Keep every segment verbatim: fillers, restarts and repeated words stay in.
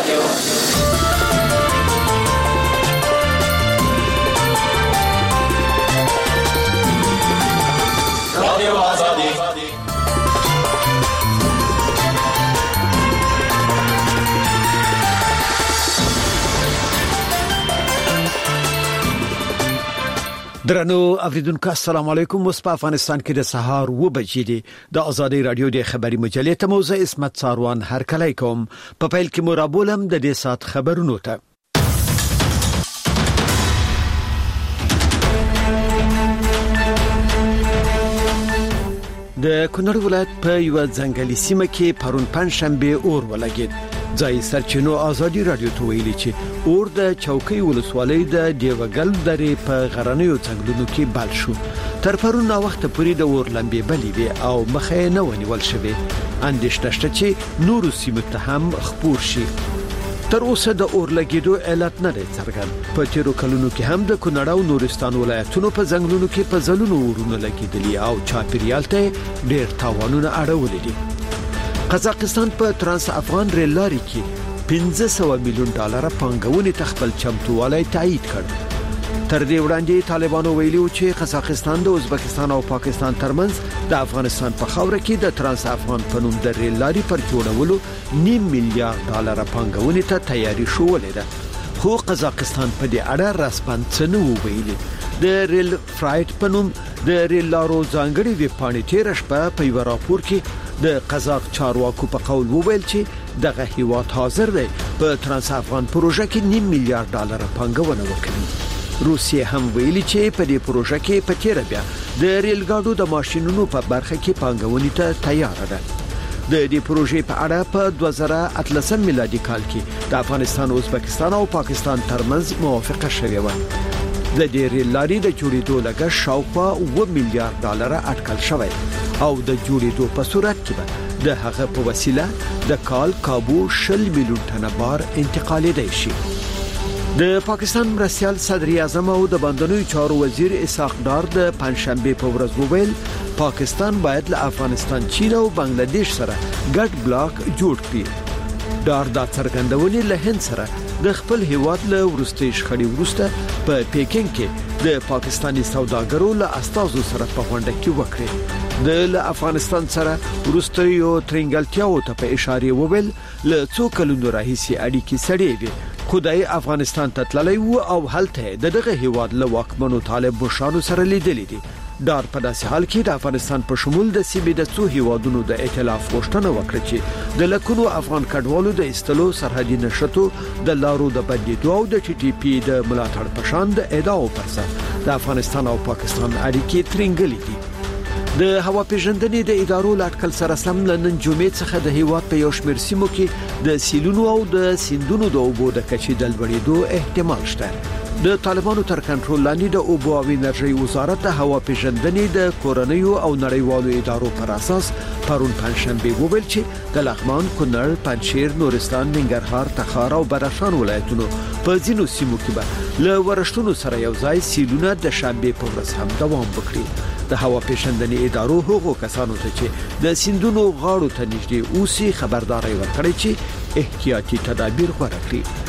رادیو رادیو آزادی درنو اوریدونکو السلام علیکم. اوس په افغانستان کې د سهار و بجې دي. د آزادۍ رادیو د خبري مجلې ته موزه اسمت ساروان هر کله کوم په پیل کې مرابولم د دې سات خبرونو ته. د کونړ ولایت په یو ځنګلي سیمه کې پرون پنځشنبه اور ولګید. ځای سرچینو آزادي رادیو ته ویلي چې اور د چوکۍ ولسوالۍ د دیوګل درې په غرنیو څنګلونو کې بل شو. تر پرون وخت پورې د اور لمبې بلې وي او مخه نه ونیول شوې. اندېښنه شته چې نورو سیمو ته هم خپور شي. تر اوسه د اور لګیدو علت نه دی څرګند. په تیرو کلونو کې هم د کونړ او نورستان ولایتونو په ځنګلونو کې په ځلونو اورونه لګیدلي او چاپیریال ته ډېر تاوانونه اړولي دي. قزاقستان په ترانس افغان ریل لارې کې پنځه سوه میلیون ډالر پانګونې تخپل چمتووالی تایید کړ. تر دې وړاندې طالبانو ویلي چې قزاقستان د ازبکستان او پاکستان ترمنځ د افغانستان په خاوره کې د ترانس افغان په نوم د ریل لارې پر جوړولو نیم میلیارډ ډالر پانګونې ته تیاری شولې ده. خو قزاقستان په دې اړه رسماً څه نه ویلي. د ریل فرایټ په نوم د ریل لارو ځانګړي ویب پاڼې تیر شپه په یو راپور کې د قزاق چارواکو په قول وویل چې دغه هیواد حاضر دی په ترانس افغان پروژه کې نیم میلیارډ ډالر پانګونه وکړي. روسیه هم ویلي چې په دې پروژه کې په تیر بیا د ریل ګاډو د ماشينونو په برخه کې پانګونې ته تیار ده. د دې پروژې په اړه په دوه زره اتلسم میلادي کال کې د افغانستان او ازبکستان او پاکستان ترمنځ موافقه شوې و. د دې ریل لارې د جوړېدو لګښت شاوخوا اوه میلیارډ ډالر اټکل شوی او د جوړېدو په صورت کې به د هغه په وسیله د کال کابو شل میلیون ټنه بار انتقالېدای شي. د پاکستان مرستیال صدر اعظم او د بندرونو چارو وزیر اسحاق ډار د پنځشنبه په ورځ وویل پاکستان باید له افغانستان، چین او بنگلاديش سره ګډ بلاک جوړ کړي. ډار دا څرګندونې له هند سره د خپل هیواد له ورستي شخړې ورسته په پیکینګ کې د پاکستاني سوداګرو له استازو سره په غونډه کې وکړه. د افغانستان سره ورستي یو ترنګلتیاو ته په اشاره وویل له څو کلونو راهیسي اړیکې سړې وي. خدای افغانستان ته تللی و او هلته دغه هیواد له واکمنو طالب بشانو سره لیدلې دي. ډار په داسې حال کې د افغانستان په شمول د سیمې د څو هیوادونو د ائتلاف غوښتنه وکړه چې د لکونو افغان کډوالو د استلو سرحدي نشټو د لارو د بدلیدو او د ټي ټي پی د ملاتړ په شان د ادعاو پر سر د افغانستان او پاکستان اړیکې ترنګلې دي. د هوا پیژندنې د ادارو لاټکل سره سم نن جمعې څخه د هیواد په یو شمېر سیمو کې د سیلونو او د سیندونو د اوبو د کچې د لوړېدو احتمال شته. د طالبانو تر کنټرول لاندې د اوبو او انرژي وزارت د هوا پیژندنې د کورنیو او نړیوالو ادارو پر اساس پرون پنځشنبه وویل چې د لغمان، کونړ، پنجشیر، نورستان، ننګرهار، تخار او بدخشان ولایتونو په ځینو سیمو کې به له ورښتونو سره یو ځای سیلونه د شنبه په ورځ هم دوام وکړي. د هوا پیژندنې ادارو هغو کسانو ته چې د سیندونو غاړو ته نږدې اوسي خبرداري ورکړي چې احتیاطي تدابیر غوړه کړي.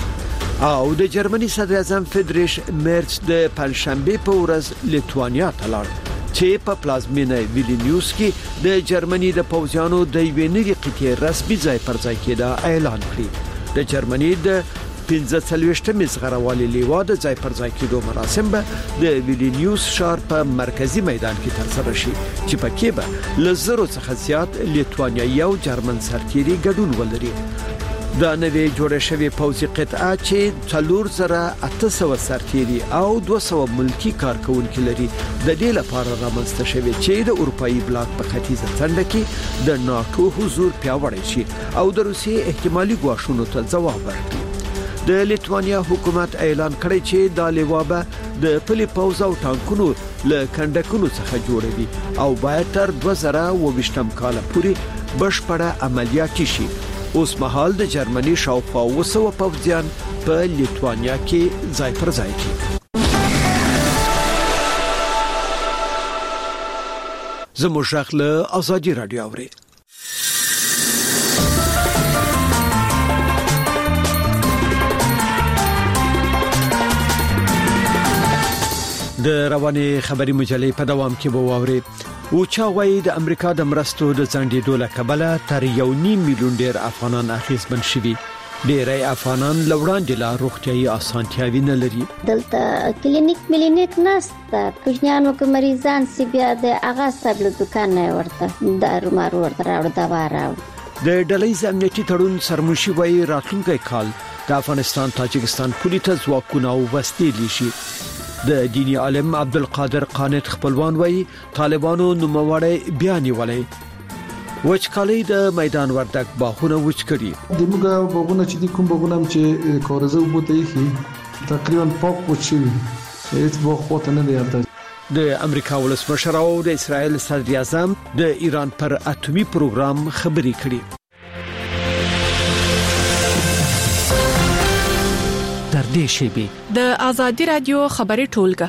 او د جرمني صدر اعظم فریدریش مرز د پنځشنبه په ورځ لیتوانیا ته لاړ چې په پلازمینه ویلنیوس کې د جرمني د پوځیانو د یوې نوې قطعې رسمي ځای پر ځای کېدا اعلان کړی. د جرمني د پنځه څلوېښتمې زغروالي لیوا د ځای پر ځای کېدو مراسم به د ویلنیوس ښار په مرکزی میدان کې ترسره شي چې پکې به له زرو څخه زیات لیتوانیایي او جرمن سرتیري ګډون ولري. دا نوې جوړه شوې پوځي قطعه چې څلور زره اته سوه سرتیري او دوه سوه ملکی کارکونکي لري د دې لپاره رامنځته شوې چې د اروپאי بلاک په ختیځه څنډه کې د ناتو حضور پیاوړی شي او د روسیې احتمالي ګواښونو ته ځواب ورکړي. د لیتوانیا حکومت اعلان کړی چې د لیوابه د پلي پوځ او ټانکونو له کندکونو څخه جوړوي او باید تر دوه زره اووه ویشتم کال پورې بشپړه عملیاتي شي. اوس مهال د جرمني شاوخوا اوه سوه پوځیان په لیتوانیا کې ځای پر ځای دي. زموږ شخله آزادي رادیو اوري. د رواني خبري مجلې په دوام کې به واوري او چا وایي د امریکا د مرستو د ځنډېدو له کبله تر یو نیم میلیون ډیر افغانان اخیستمن شوي. ډیری افغانان لوړاندې لا روغتيایي اسانتیاوي نه لري. دلته کلینیک ملینیک نسته، کوچنیانو کې مریضان سی بیا د هغه سبل دکان نه ورته دارو مارو ورته راوړ دوا راوړ. د ډلهیز امنیتي تړون سرمنشي وایي راتلونکي کال د افغانستان تاجکستان پولي ته ځواکونه وبستېدلی شي. د دینی عالم عبدالقادر قانت خپلوان وایي طالبانو نوموړی بیا نیولای. وچکالي د میدان وردک باغونه وچ کړي. د موږ باغونه چې د کوم باغونه چې کارزه وبته یې تقریبا پاک وچی هیڅ باغ خواته نه دی البته. د امریکا ولسمشر او د اسرائیل صدر اعظم د ایران پر اټومي پروګرام خبري کړي. تر دې شی د ازادي رادیو خبري ټولګه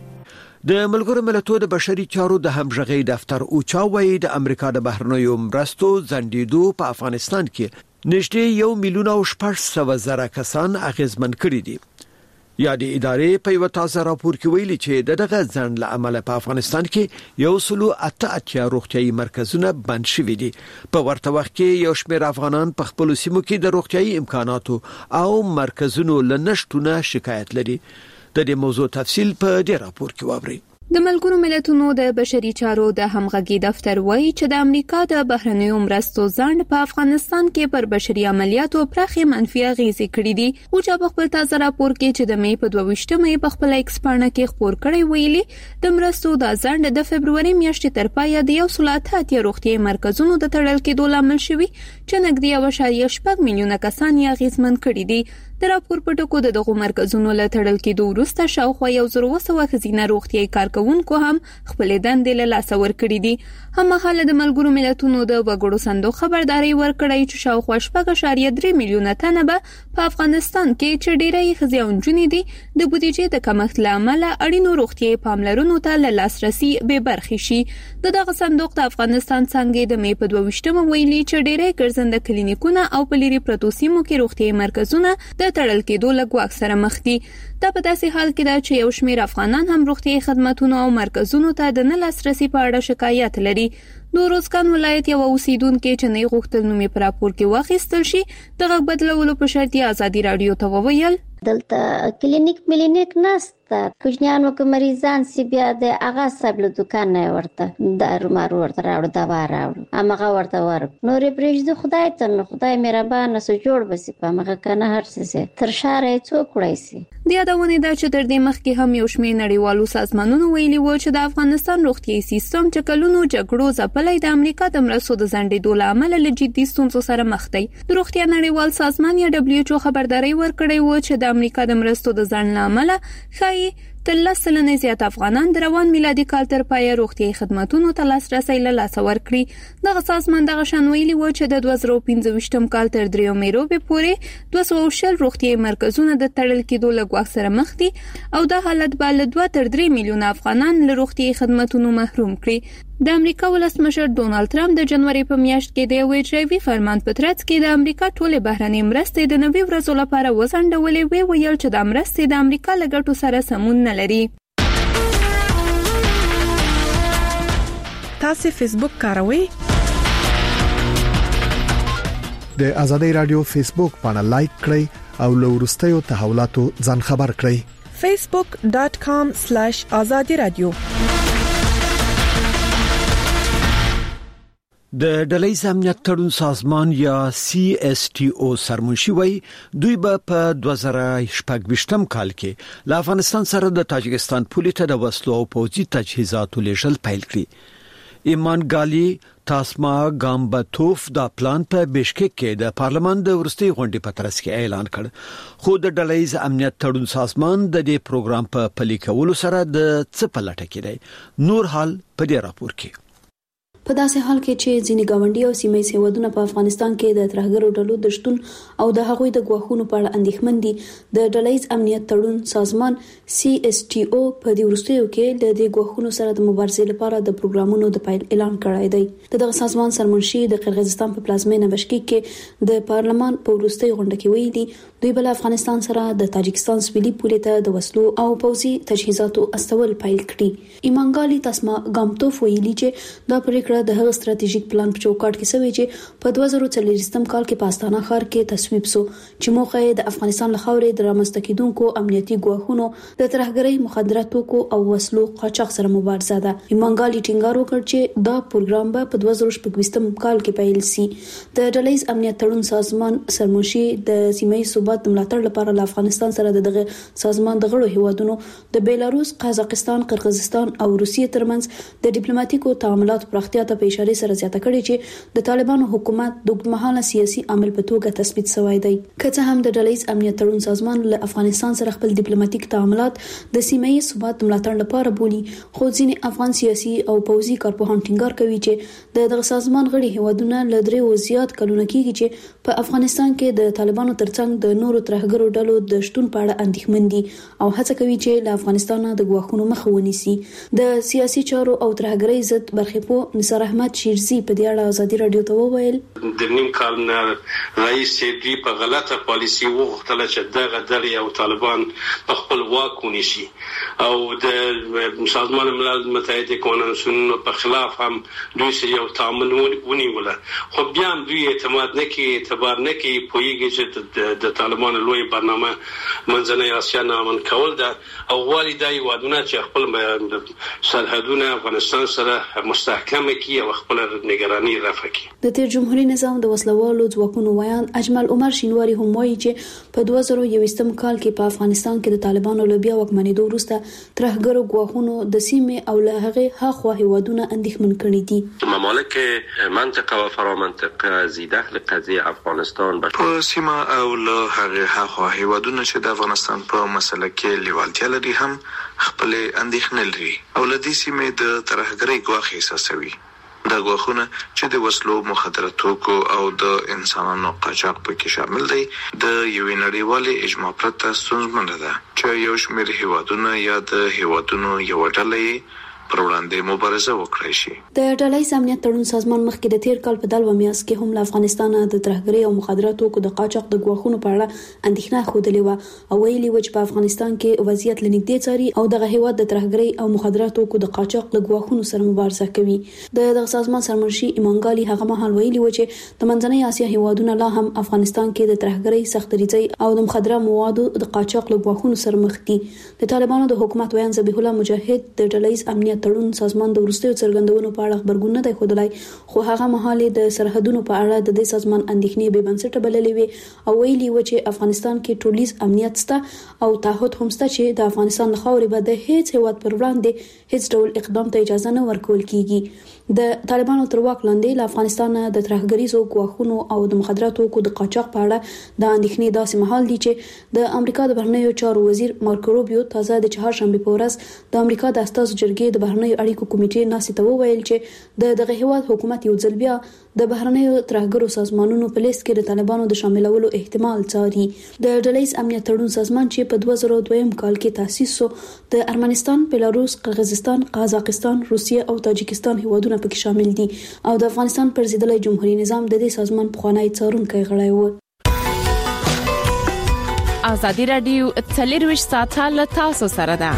د ملګرو ملتونو د بشري چارو د همغږي دفتر او چاوي د امریکا د بهرنیو مرستو ځنډېدو په افغانستان کې نږدې یو میلیون او شپږ سوه زره کسان اغیزمن کړي دي. یا د ادارې په یو تازه راپور کې ویلي چې د دغه ځنډ له امله په افغانستان کې یو سلو اته اتیا روغتيایي مرکزونه بند شوي دي. په ورته وخت کې یو شمېر افغانان په خپل سیمو کې د روغتيایي امکاناتو او مرکزونو لنشټونه شکایت لري. د دې موضوع تفصیل په دې راپور کې واورئ. د ملګرو ملتونو د بشري چارو د همغږي دفتر وایي چې د امریکا د بهرنیو مرستو ځنډ په افغانستان کې پر بشري عملیاتو پراخي منفي اغیزې کړې دي. او چې په خپل تازه راپور کې چې د مې په دوه ویشتمه مې په خپل ایکس پاڼه کې خبر کړی ویلي د مرستو د ځنډ د فبرवरी میاشتې تر پایه د یو سل اته اتیا روغتيایي مرکزونو د تړل کېدو لامل شوی چې نږدې یو اعشاریه شپږ میلیونه کسان یې اغیزمن کړي دي. د راپور په ټکو د دغو مرکزونو له تړل کېدو وروسته شاوخوا یو زر اوه سوه ښځینه روغتیایي کارکوونکو هم خپلې دندې له لاسه ورکړي دي. هممهاله د ملګرو ملتونو د وګړو صندوق خبرداري ورکړی چې شاوخوا شپږ اعشاریه درې میلیونه تنه به په افغانستان کې چې ډېری ښځې او نجونې دي د بودیجې د کمښت له امله اړینو روغتیایي پاملرنو ته له لاسرسي بې برخې شي. د دغه صندوق د افغانستان څنګه د مې په دوه ویشتمه ویلي چې ډېری ګرځنده کلینیکونه او په لرې پرتو سیمو کې روغتیایي مرکزونه د تړل کېدو له ګواښ سره مخ دي. دا په داسې حال کې ده چې یو شمېر افغانان هم روغتیایي خدماتونو او مرکزونو ته د نه لاسرسي په اړه شکایت لري. د روزګان ولایت یو اوسیدونکو چې نه غوښتل نومي پر راپور کې واخیستل شي دغه بدلولو په شرط ازادي رادیو ته وویل دلته کلینیک ملینیک نسته، کوچنیانو کې مریضان سی بیا د هغه سبل دکان نه ورته دارو مارو ورته راوړ دوا راوړ امغه ورته ورک نورې پرېږدي خدای ته نو خدای مهربان سو جوړ بسی په مغه کنه هر څه تر شاره څوک وړي سي. د یادونه ده چې تر دې مخکې هم یو شمېر نړیوالو سازمانونو ویلي و چې د افغانستان روغتيایي سیستم چې کلونو جګړو ځپلای د امریکا د مرستو د ځنډېدو له امله له جدي ستونزو سره مخ دی. د روغتیا نړیوال سازمان یا دبليو ایچ او خبرداري ورکړې و چې د امریکا د مرستو د ځنډ له امله ښایي تر لس سلنې زیات افغانان د روان میلادي کال تر پایه روغتیایي خدماتونو ته لاسرسی له لاسه ورکړي. دغه سازمان دغه شان ویلي و چې د دوه زره پنځه ویشتم کال تر دریو میروبې پورې دوه سوه شل روغتیایي مرکزونه د تړل کېدو له ګواښ سره مخ دي او دا حالت به له دوه تر درې میلیونه افغانان له روغتیایي خدماتونو محروم کړي. د امریکا ولسمشر ډونالد ټرمپ د جنوري په میاشت کې د یو اجرایي فرمان په ترڅ کې د امریکا ټولې بهرنۍ مرستې د نوي ورځو لپاره وځنډولې وی ویل چې د مرستې د امریکا له ګټو سره سمون نه لري. تاسو فیسبوک کاروئ؟ د ازادي رادیو فیسبوک باندې لایک کړئ او له وروستیو تحولاتو ځان خبر کړئ. facebook dot com slash azadi radio. د ډلهیز امنیت تړون سازمان یا سی اس ټي او سرمنشي وای دوی به په دوه زره شپږ ویشتم کال کې له افغانستان سره د تاجکستان پولې ته د وسلو او پوځي تجهیزاتو لیږل پیل کړي. ایمان ګالي تاسما ګامباتوف دا پلان په بشکک کې د پارلمان د ورستي غونډې په ترڅ کې اعلان کړ. خو د ډلهیز امنیت تړون سازمان د دې پروګرام په پلي کولو سره د څه په لټه کې دی. نور حال په دې راپور کې په داسې حال کې چې ځینې ګاونډي او سیمه ییز هیوادونه په افغانستان کې د ترهګرو ډلو د شتون او د هغوی د ګواښونو په اړه اندېښمن دي، د ډلهییز امنیت تړون سازمان سی اس ټي او په دې وروستیو کې د دې ګواښونو سره د مبارزې لپاره د پروګرامونو د پیل اعلان کړی دی. دغه سازمان سرمنشي د قرغیزستان په پلازمینه بشکیک کې د پارلمان په وروستۍ غونډه کې ویلي دوی بل افغانستان سره د تاجکستان سویلي پولې ته د وسلو او پوځي تجهیزاتو استول پیل کړي. ایمانګالي تسما ګامتوف ویلي چې دا پریکړه د هغه ستراتیژیک پلان په چوکاټ کې شوی چې په دوه زره څلوېښتم کال کې په استانه ښار کې تصویب شو چې موخه یې د افغانستان له خاورې د رامنځته کېدونکو امنیتي ګواښونو د ترهګرۍ، مخدراتو او وسلو قاچاق سره مبارزه ده. ایمانګالي ټینګار وکړ چې دا پروګرام به په دوه زره شپږویشتم کال کې پیل شي. د ډلهییز امنیت تړون سازمان سرمنشي د سیمه ییز ثبات د ملاتړ لپاره له افغانستان سره دغه سازمان د غړو هیوادونو د بیلاروس، قزاقستان، قرغیزستان او روسیې ترمنځ د ډیپلوماټیکو تعاملاتو پراختیا ته په اشاره سره زیاته کړې چې د طالبانو حکومت د اوږدمهاله سیاسي عامل په توګه تثبیت شوی دی. که څه هم د ډلهییز امنیت تړون سازمان له افغانستان سره خپل ډیپلوماټیک تعاملات د سیمه ییز ثبات ملاتړ لپاره بولي، خو ځینې افغان سیاسي او پوځي کارپوهان ټینګار کوي چې دغه سازمان غړي هیوادونه له درې او زیات کلونه کېږي چې په افغانستان کې د طالبانو ترڅنګ د نورو ترهګرو ډلو د شتون په اړه اندېښمن دي او هڅه کوي چې له افغانستان د ګواښونو مخه ونیسي. د سیاسي چارو او ترهګرۍ ضد برخپو نثار احمد شیرزي په دې اړه ازادي رادیو ته وویل د نیم کال نه رئیس دوی په غلطه پالیسي وغوښتل چې دغه ډلې او طالبان په خپل واک ونیسي او د سازمان ملل متحد قانونونو په خلاف هم دوی سره یو تعامل ونیول، خو بیا هم دوی اعتماد نه کوي، اعتبار نه کوي، پوهیږي چې د طالبانو لوی برنامه منځنۍ اسیا نامن کول ده او غواړي دا هیوادونه چې خپل سرحدونه افغانستان سره مستحکم کړي او خپل نگرانی رفع کړي. د تیر جمهوریت نظام د وسلوالو ځواکونو ویان اجمل عمر شینواری هم وایي چې په دوه زره یوویشتم کال کې په افغانستان کې د طالبانو له بیا واکمنېدو وروسته ترهګرو ګواښونو د سیمې او له هغې هاخوا هیوادونه اندېښمن کړي دي. ممالک منطقه و فرامنطقه زیده لقضیه افغانستان په سیمه او له هغې هاخوا هیوادونه چې د افغانستان په مسله کې لیوالتیا لري هم خپل اندېښنې لري او له دې سیمې د ترهګرۍ ګواښ احساسوي. دا ګواښونه چې د وسلو، مخدراتو او د انسانانو قاچاق پکې شامل دي د یوې نړیوالې اجماع پرته ستونزمنه ده چې یو شمېر هیوادونه یا د هیوادونو یو ډله پر وړاندې مبارزه وکړي شي. د ډلهییز امنیت تړون سازمان مخکې د تیر کال په دلو میاشت کې هم له افغانستان د ترهګرۍ او مخدراتو د قاچاق د ګواښونو په اړه اندېښنه ښودلې و او ویلي و چې په افغانستان کې وضعیت لنږدې څاري او دغه هیواد د ترهګرۍ او مخدراتو د قاچاق له ګواښونو سره مبارزه کوي. د دغه سازمان سرمنشي ایمانګالي هغه مهال ویلي و چې د منځنۍ اسیا هیوادونه لا هم افغانستان کې د ترهګرۍ، سختدریځۍ او د مخدره موادو د قاچاق له ګواښونو سره مخ دي. د طالبانو د حکومت ویان ذبیح الله مجاهد د ډلهییز امنیت تړون سازمان د وروستیو څرګندونو په اړه خبرګون نه دی ښودلی، خو هغه مهال د سرحدونو په اړه د دې سازمان اندېښنې بې بنسټه بللې وې او ویلي و چې افغانستان کې ټولیز امنیت شته او تعهد هم شته چې د افغانستان له خاورې به د هیڅ هیواد پر وړاندې هیڅ ډول اقدام ته اجازه نه ورکول کیږي. د طالبانو تر واک لاندې له افغانستان د ترهګریزو ګواښونو او د مخدراتو د قاچاق په اړه د اندېښنې داسې مهال دی چې د امریکا د بهرنیو چارو وزیر مارکو روبیو تازه د چهارشنبې په ورځ د امریکا د استازو جرګې د بهرنیو اړیکو کمیټې ناستې ته وویل چې د دغه هیواد حکومت یو ځل بیا د بهرنیو ترهګرو سازمانونو په لیست کې د طالبانو د شاملولو احتمال څاري. د ډلهییز امنیت تړون سازمان چې په دوه زره دویم کال کې تاسیس شو د ارمنستان، بیلاروس، قرغیزستان، قزاقستان، روسیې او تاجکستان هیوادونه پکې شامل دي او د افغانستان پر ضد جمهوریت نظام د دې سازمان پخوانی څارونکی غړی و. ازادي رادیو څلرویشت ساعته له تاسو سره ده.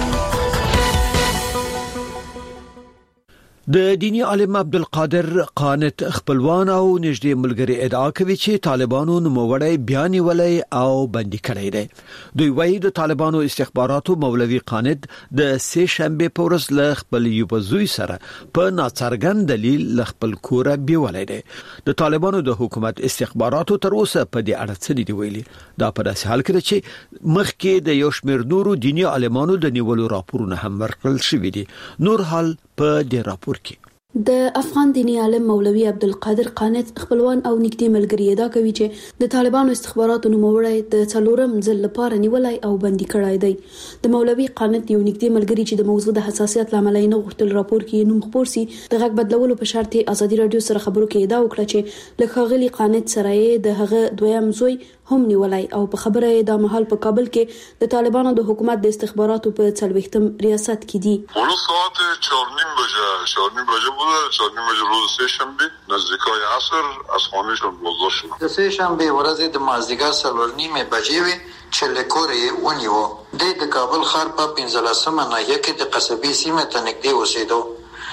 د دینی عالم عبدالقادر قانت خپلوان او نږدې ملګری ادعا کوي چې طالبانو نوموړی بیان ولای او بندي کړی دی. دوی وایي د طالبانو استخباراتو مولوی قانت د سه شنبه په ورځ له خپل یوبزوی سره په ناڅرګند دلیل له خپل کور بیولای دی. د طالبانو د حکومت استخباراتو تر اوسه په دې اړه څه دي ویلي. دا په داسې حال کې چې مخکې د یو شمېر نورو دینی عالمانو د نیولو راپورونه هم ورکړل شوي دي. نور حال په دې راپور کې د افغان دینی عالم مولوي عبدالقادر قانت خپلوان او نږدې ملګری ادعا کوي چې د طالبانو استخباراتو نوموړی د څلورم ځل لپاره نیولای او بندي کړای دی. د مولوي قانت یو نږدې ملګری چې د موضوع د حساسیت لامل نه غوښتل راپور کې نوم خپور سي د غږ بدلولو په شرط ازادي رادیو سره خبرو کې ادعا وکړه چې له ښاغلي قانت سره د هغه دویم زوی هم نیولای او په خبره د مهال په کابل کې د طالبانو د حکومت د استخباراتو په څلوېښتم ریاست کې دي. ساعت چهار نیم بجه چهار نیم بجه بوده چهار نیم بجه روز سه شنبه نزدیکای عصر از خانهشون بازداشت شدن. د سه شنبه ورځ د مازدیګر څلور نیمه بجې وي چې له کورې ونیو. د کابل ښار په پنځلسمه ناحیه کې د قصبې سیمې ته نږدې اوسېدو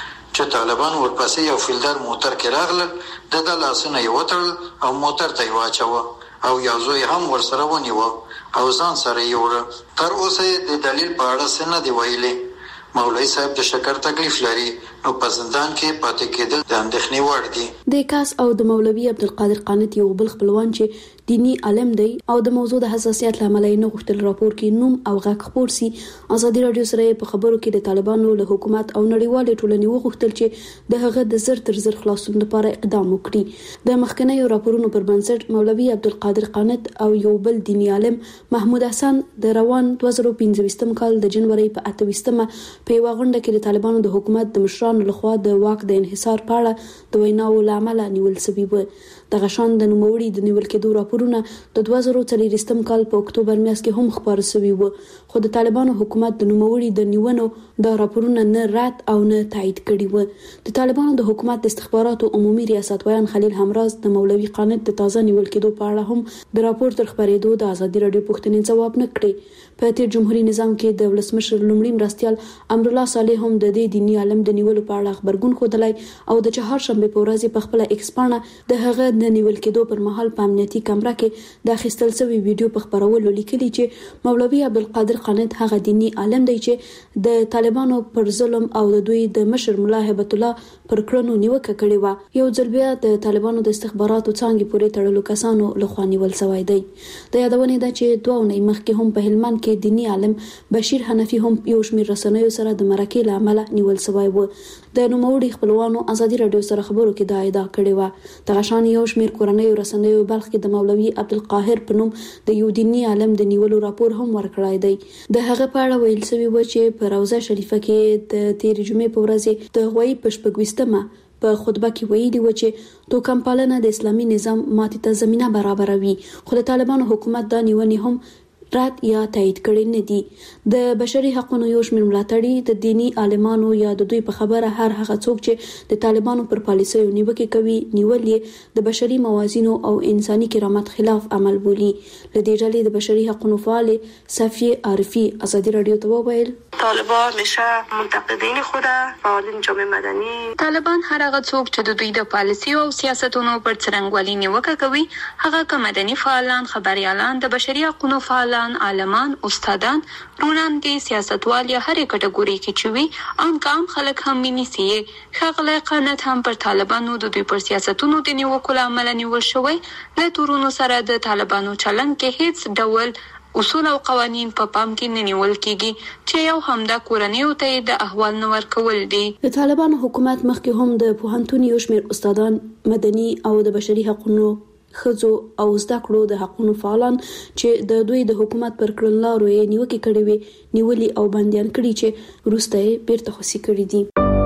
چې طالبان ورپسې یو فیلدر موټر کې راغلل، د د لاسونه یې وتړل او موټر ته یې واچوه او یو زوی هم ورسره ونیوه او ځان سره یې وړه. تر اوسه د دلیل په اړه څه نه دی ویلي. مولوی صاحب د شکر تکلیف لري نو په زندان کې پاتې کېدل د اندېښنې وړ دي. د کاس او د مولوي عبدالقادر قانت یو بل خپلوان چې دینی عالم دی او د موضوع د حساسیت لامل نه غوښتل راپور کې نوم او غږ خپور سي. ازادي رادیو سره په خبرو کې د طالبانو له حکومت او نړیوالې ټولنې وغوښتل چې د هغه د زر تر زر خلاصون لپاره اقدام وکړي. د مخکنیو راپورونو پر بنسټ مولوي عبدالقادر قانت او یو بل دینی عالم محمود حسن د روان دوه زره پنځه کال د جنوري په اته ویشتمه په یو غونډه کې د طالبانو د حکومت د مشرانو لخوا د واک د انحصار په اړه د ویناو لامل نیول شوی و. د غشان د نوموړي د نیول کېدو راپورونه د دوه زره څلوېښتم کال په اکتوبر میاشت کې هم خبر شوی و، خو د طالبانو حکومت د نوموړي د نیونو د راپورونه نه رد او نه تایید کړي و. د طالبانو د حکومت د استخباراتو عمومي ریاستویان خلیل همراز د مولوي قانت د تازه نیول کېدو په اړه هم د راپور تر خبرېدو د ازادي رادیو پوښتنې ځواب نه کړی. په تیر جمهوریت نظام کې د ولسمشر لومړي مرستیال امرالله صالح هم د دې دینی عالم د نیولو په اړه خبرګون ښودلی او د چهارشنبه په ورځ په خپل ایکس پاڼه د هغه د نیول کېدو پر مهال په امنیتي کمره کې د اخیستل شوی ویډیو په خبرولو لیکلي چې مولوي عبدالقادر قانت هغه دینی عالم دی چې د طالبانو پر ظلم او د دوی د مشر ملا هبت الله پر کړنو نیوکه کړې و. یو ځل بیا د طالبانو د استخباراتو څانګې پورې تړلو کسانو لخوا نیول شوی دی. د یادونې ده چې دوه اونۍ مخکې هم په هلمند کې دینی عالم بشیر حنفي هم یو شمېر رسنیو سره د مرکې له امله نیول شوی و. د نوموړي خپلوانو ازادي رادیو سره خبرو کې دا ادعا کړې و. دغه شان یو شمېر کورنیو رسنیو بلخ کې د مولوي عبدالقاهر په نوم د یو دینی عالم د نیولو راپور هم ورکړی دی. د هغه په اړه ویل شوی و چې په روضه شریفه کې د تېرې جمعې په ورځ د غوي په شپږویشتمه په خطبه کې ویلي و چې توکم پالنه د اسلامي نظام ماتې ته زمینه برابروي، خو د طالبانو حکومت دا نیونې هم رد یا تایید کړي نه دي. د بشري حقوقو یو شمېر ملاتړي د دینی عالمانو یا د دوی په خبره هر هغه څوک چې د طالبانو پر پالیسیو نیوکې کوي نیول یې د بشري موازینو او انساني کرامت خلاف عمل بولي. له دې ډلې د بشري حقوقو فعال صفیه عارفي ازادي رادیو ته وویل طالبان همیشه منتقدین خود فعالین جامعه مدني طالبان هر هغه څوک چې د دوی د پالیسیو او سیاستونو پر څرنګوالي نیوکه کوي هغه که مدني فعالان، خبريالان، د بشري حقوقو فعالان، عالمان، استادان، رونانګي، سیاستوال یا هرې کټګوري کې چې وي عام کام خلک هم مینیسي. ښاغلی قانت هم پر طالبانو د دوی پر سیاستونو د نیوکو له امله نیول شوی. له تورونو سره د طالبانو چلند کې هیڅ ډول اصول او قوانین په پام کې نه نیول کیږي چې یو همدا کورنیو ته د احوال نه ورکول دي. د طالبانو حکومت مخکې هم د پوهنتون یو شمېر استادان، مدني او د بشري حقوقو خزو او زده کړو د حقوقو فعالان چې د دوی د حکومت پر کړنلارو یې نیوکې کړې وي نیولي او بندیان کړي چې وروسته یې بیرته خوسي کړي دي.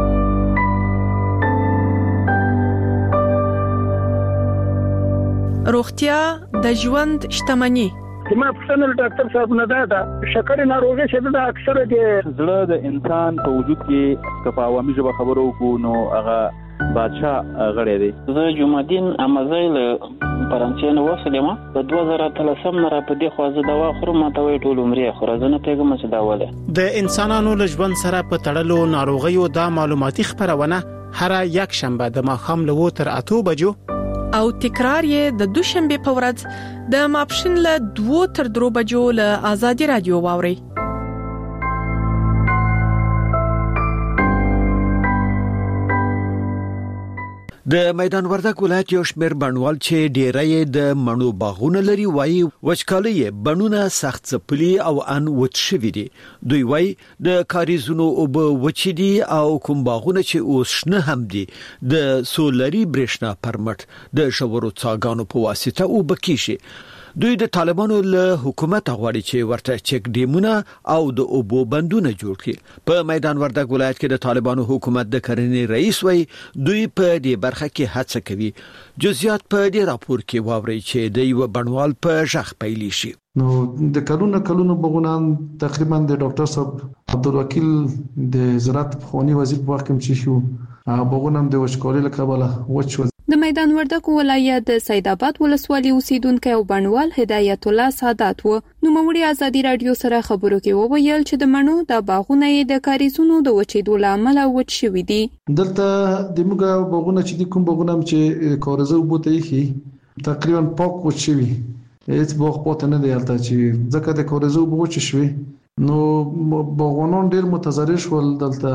روغتیا د ژوند شتمني. ما پښتنه ډاکټر صاحب نه دا شکر ناروغي چې دا اکثره د زړه د انسان په وجود کې کپا عوامي ژبه خبرو کو نو هغه بادشاہ غړی دی. زه جمعدین امازیل فرانسې نو وسلم په دوه زره اتلسم نه را په دې خو زه دوا خورم ته وی ټول عمرې خو زه نه پیګم چې دا وله. د انسانانو له ژوند سره په تړلو ناروغیو دا معلوماتي خبرونه هر یک شنبه د ماښام له وو تر اتو بجو او تکرار یې د دوشنبه په ورځ د ماپښین له دوه تر درو بجو له ازادي رادیو واوري. د میدان وردګ ولایت یو شمېر بڼوال چې ډیری د مڼو باغونه لري وایي وچکالي بڼونه سخت ځپلي او ان وچ شوي دي. دوی وایي د کاریزونو اوبه وچې دي او کوم باغونه چې اوس شنه هم دي د سولري برېښنا پرمټ د شورو څاګانو په واسطه اوبه کیږي. دوی د طالبانو له حکومت غواړي چې ورته چک ډیمونه او د اوبو بندونه جوړ کړي. په میدان وردګ ولایت کې د طالبانو حکومت د کرنې رئیس وایي دوی په دې برخه کې هڅه کوي. جزئیات په دې راپور کې واوري چې د یو بڼوال په ژغ پیلي شي. نو د کلونو کلونو بغونان تقریبا د ډاکټر صاحب عبدالوکیل د زراعت خواني وزیر په وخت کې چې شو بغونم د وچکالۍ له کبله وچ. د میدان وردګ ولایت د سید آباد ولسوالۍ اوسیدونکو او بڼوال هدایت الله سادات و نو موري ازادي رادیو سره خبرو کې وویل چې د مڼو د باغونه د کاریزونو د وچېدو لامل وچ شوي دي. دلته د موږ باغونه چې کوم باغونه چې کارزه وبته یې تقریبا پاک وچ شوي. هیڅ باغ پاتې نه دی هلته چې ځکه د کارزه وبوچ شوي نو باغوانان ډیر متضرر شول.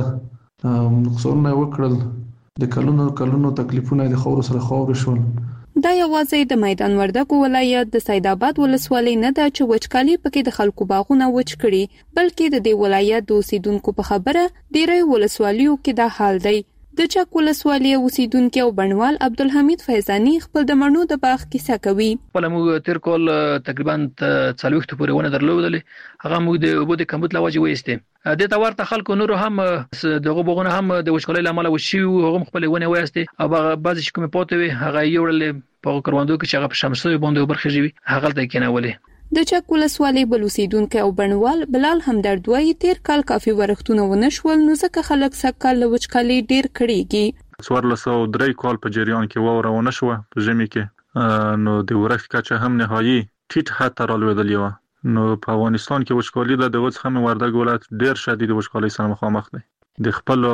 دلته نقصان وکړل د کلونو کلونو تکلیفونه د خور سره خور شول. دا یوازې د میدان وردګ ولایت د سید آباد ولسوالۍ نه ده چې وچکالي پکې د خلکو باغونه وچ کړي بلکې د دې ولایت د اوسیدونکو په خبره ډیری ولسوالیو کې دا حال دی. د چک ولسوالۍ اوسیدونکو او بڼوال عبدالحمید فیضانی خپل د مڼو د باغ کیسه کوي. په موږ تیر کال تقریبا څلويخت پورې ونه درلودلې هغه موږ د اوبو د کمبود لواجه وېسته د تا ورته خلکو نور هم دغه بغونه هم د وچکالۍ لامل وشي او هم خپل ونه وېسته او بعضی کومه پاتې وي هغه یوړل په کروندو کې چې هغه په شمسوي باندې برخه جوي هغه ته کېنولې. د چک ولسوالۍ بلوسیدونکو او بڼوال بلال همدرد وایي تیر کال کافي ورښتونه ونه شول نو ځکه خلک سکه له وچکالۍ ډیر کړيږي. څوارلس او درې کال په جریان کې ووره ونه شو په ژمي کې نو د ورښت کچه هم نهایي ټیټ حد ته رالوېدلې و. نو په افغانستان کې وچکالي د دغه څخه وردګ ولایت ډیر شدید وچکالۍ سره مخامخ دی. د خپل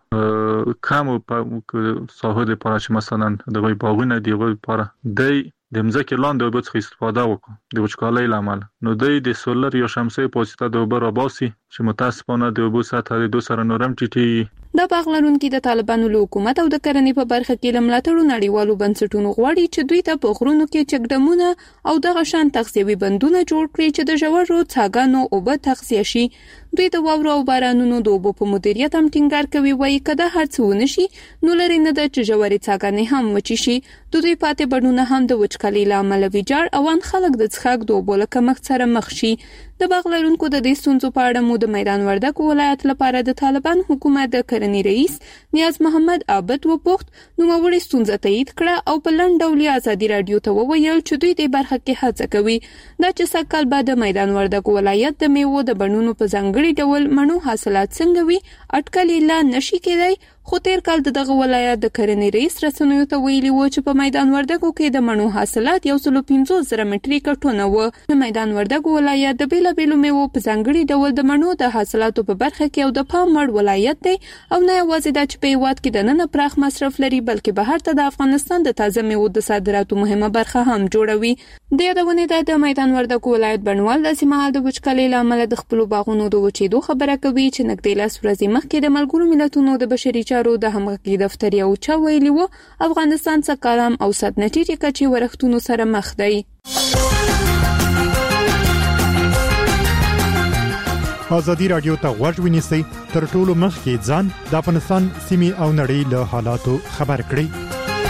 کم په ساحه د پاره چې مثلا د باغونه دیغه لپاره د د مځکې لاندې اوبو څخه استفاده وکړو د وچکالۍ لامل نو د سولر یا شمسي په واسطه د اوبو راباسي چې متاسفانه د اوبو سطح د دوه سره نورم ټیټي. د باغ لرونکو د طالبانو له حکومت او د کرنې په برخه کې لملاتړو نړیوالو بنسټونو غواړي چې دوی ته په غرونو کې چکډمونه او د غشان تغذیوي بندونه جوړ کړي چې د ژورو څاګانو اوبه تغذیه شي. دوی د واورو او بارانونو د اوبو په مدیریت هم ټینګار کوي وایي کده هرڅ ونشي نو لري نه د چجوري څاګانې هم وچی شي. د دوی پاتې بڼونه هم د وچکالۍ لامل ویجاړ او ان خلک د څښاک د اوبو له کمښت سره مخ شي. د باغ لرونکو د دې ستونزو په اړه مو د میدان وردګ ولایت لپاره د طالبان حکومت د کرنې رئیس نیاز محمد عابد وپوښت نو موري ستونزه تایید کړه او په لنډ ډول ازادي رادیو ته وویل چې دوی د برخه کې هڅه کوي دا چې سکهال بعد د میدان وردګ ولایت د میوو د بڼونو په ځانګړي ډول مڼو حاصلات څنګه وي اټکل لا نشي کېدای. خو تیر کال دغه ولایت د کرنې رئیس رسنیو ته ویلي و چې په میدان وردګ کې د مڼو حاصلات یو سل پنځوس زره مټریک ټنه و. د میدان وردګ ولایت د بیلابیلو میوو په ځانګړي ډول د مڼو د حاصلاتو په برخه کې او د پام وړ ولایت دی او نه یوازې د چې په هیواد کې د نن پراخ مصرف لري بلکې بهر ته د افغانستان د تازه میوو د صادراتو مهمه برخه هم جوړوي. د یادونه د میدان وردګ ولایت بڼوال د سیمه د وچکالۍ لامل د خپل باغونو د وچېدو خبره کوي چې نږدې لاس ورځې مخکې د ملګرو ملتونو د بشري چارو د همغږي دفتر یو چا ویلي و افغانستان څخه کلام او صد نتیجې کچې ورښتونو سره مخ دی. ازادي رادیو ته غوږ ونیسئ تر ټولو مخکې ځان د افغانستان سیمې او نړۍ له حالاتو خبر کړئ.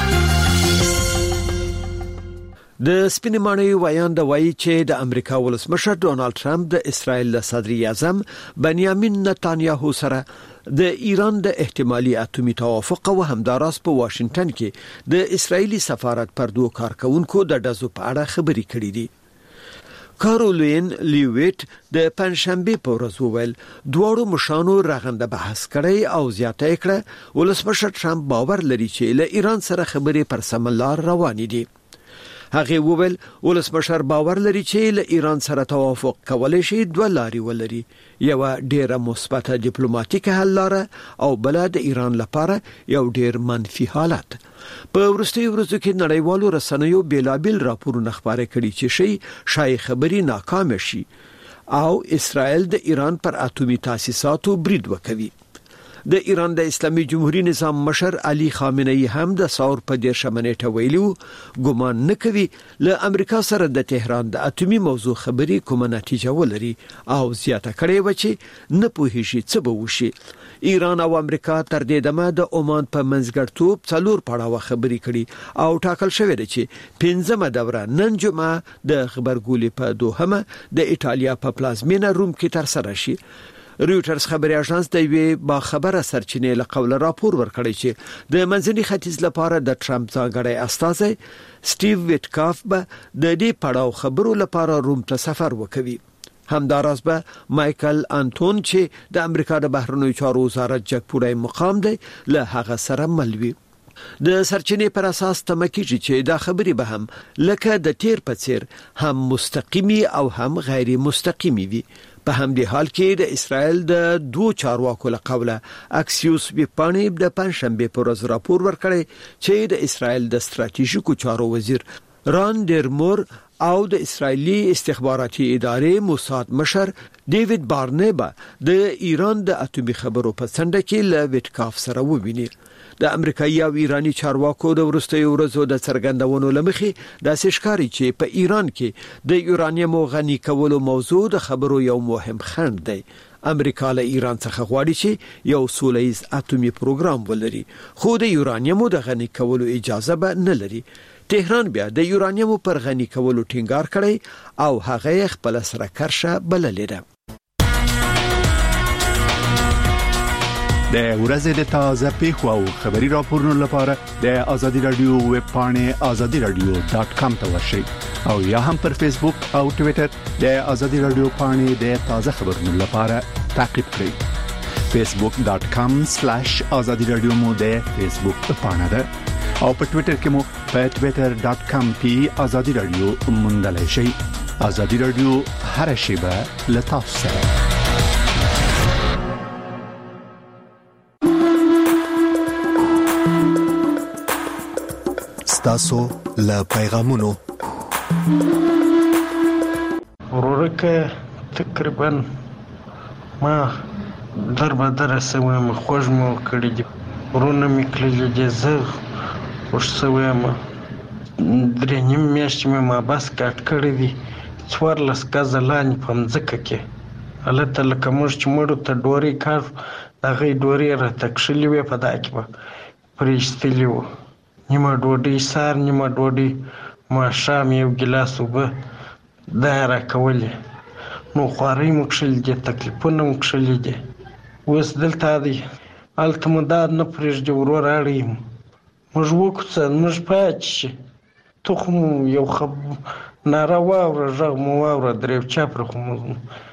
د سپینمانوي وایان د وایي چې د امریکا ولسمشر ډونالد ټرمپ د اسرائیل له صدر اعظم بنیامین نتانیاهو سره د ایران د احتمالي اتومي توافق او همداراز په واشنگټن کې د اسرایلی سفارت پر دوه کارکونکو د دزو په اړه خبري کړې دي. کارولین لیویټ د پنځشنبه په ورځ وویل دواړو مشانو رغنده بحث کړی او زیاته کړه ولسمشر ټرمپ باور لري چې له ایران سره خبرې پر سم لار روانې دي. هغه وویل ولسمشر باور لري چې له ایران سره توافق کولای شي دوه لارې ولري یو ډیره مثبته ډیپلوماټیکه حل لاره او بل د ایران لپاره یو ډیر منفي حالت. په ورستي ورځو کې نړیوالو رسنیو بیلابل راپورونه خبرې کړي چې شي شای خبري ناکام شي او اسرائیل د ایران پر اتومي تاسیساتو برید وکوي. د ایران د اسلامي جمهوریت نظام مشر علي خامنه‌ای هم د ثور په دې شمنېټه ویلو ګمان نه کوي له امریکا سره د تهران د اټومي موضوع خبري کومه نتیجه ولري او زیاته کړې و چې نه پوهیږي څه به وشي. ایران او امریکا تر دې دمه د عمان په منځګړتوب څلور پړاوه خبري کړي او ټاکل شوې ده چې پنځمه دوره نن جمعه د خبرګولې په دوهمه د ایتالیا په پلازمینه روم کې تر سره شي. رویټرز خبري اژانس د وی با خبره سرچینې له قوله راپور ورکړی چې د منځني ختیځ لپاره د ټرمپ ځانګړی استازی سټیو ویټکاف به د دې پړاو خبرو لپاره روم ته سفر وکوي. همداراز به مایکل انټون چې د امریکا د بهرنیو چارو وزارت جګپوړی مقام دی له هغه سره ملوي. د سرچینې پر اساس تمکیږي چې دا خبري به هم لکه د تیر په څیر هم مستقیمي او هم غیر مستقیمي وي. په همدې حال کې د اسرائیل د دوه چارواکو له قوله اکسیوس ویپانی د پنځشنبه پر ورځ راپور ورکړی چې د اسرائیل د ستراتیژیکو چارو وزیر ران ډرمور او د اسرایلی استخباراتي ادارې موساد مشر ډیوډ بارنبا د ایران د اټومي خبرو په څنډه کې له ویټکاف سره وویني. د امریکایي او ایرانی چارواکو د ورستیو ورځو د څرګندونو لمخې د سشکاري چې په ایران کې د یورانیم غني کولو موضوع د خبرو یو مهم خنډ دی. امریکا له ایران څخه غواړي چې یو سولهییز اټومي پروګرام ولري خو د یورانیم د غني کولو اجازه به نه لري. تهران بیا د یورانیم پر غني کولو ټینګار کړی او هغه خپل سره کرشه بللې ده. د ورځې د تازه پیښو او خبري راپورونو لپاره د آزادي رادیو ویب پاڼه آزادي رادیو ډاټ کام ته ورشئ او یا هم پر فیسبوک او ټوئیټر د آزادي رادیو پاڼه د تازه خبرونو لپاره تعقیب کړئ. فیسبوک ډاټ کام سلیش آزادي رادیو مو د فیسبوک پاڼه ده او په ټوئیټر کې مو په ټوئیټر ډاټ کام کې آزادي رادیو موندلای شئ. آزادي رادیو هر شیبه له تاسو سره. تاسو له پیغامونو ورورکه تقریبا ما در به در سویم خوش مو کړی دي ورونه می کړی دي زه خوش سویم درې نیم میاشتې مې ما بس کټ کړی دي څوارلس ګزه لاندې په مځکه کې هلته لکه موږ چې مړو ته ډورۍ کار د هغې ډورۍ راته کښلې وې په دا کې به پرې ایستلي وو نیمه ډوډۍ سهار نیمه ډوډۍ ماښام یو ګیلاس اوبه دا یې راکولې نو خوارۍ مو کښلي دي تکلیفونه مو کښلي دي اوس دلته دی هلته مو دا نه پرېږدي ورور اړوي مو موږ وکوڅه موږ پاتې شي تخم یو خب ناره واوره غږ مو واوره دریو چاپره خو مو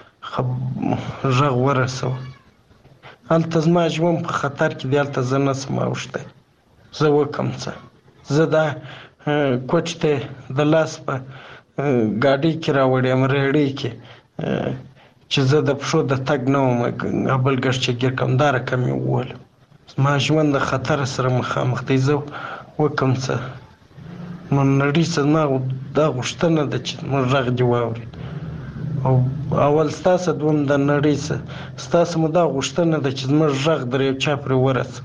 غږ ورسوه هلته زما ژوند په خطر کې دی هلته زه نه شم اوښتی زه وکم څه زه دا کوټ ته د لاس په ګاډۍ کې راوړیم ریړۍ کې چې زه د پښو د تګ نه وم بل ګټ چې ګیر کم دا رقم یې وولم زما ژوند د خطر سره مخامخ دی زه وکم څه نو نړۍ څه زما دا غوښتنه ده چې موږ غږ دې واورېد او اول ستاسو دوم د نړۍ څه ستاسو مو دا غوښتنه ده چې زموږ غږ در یو چا پرې ورسوي.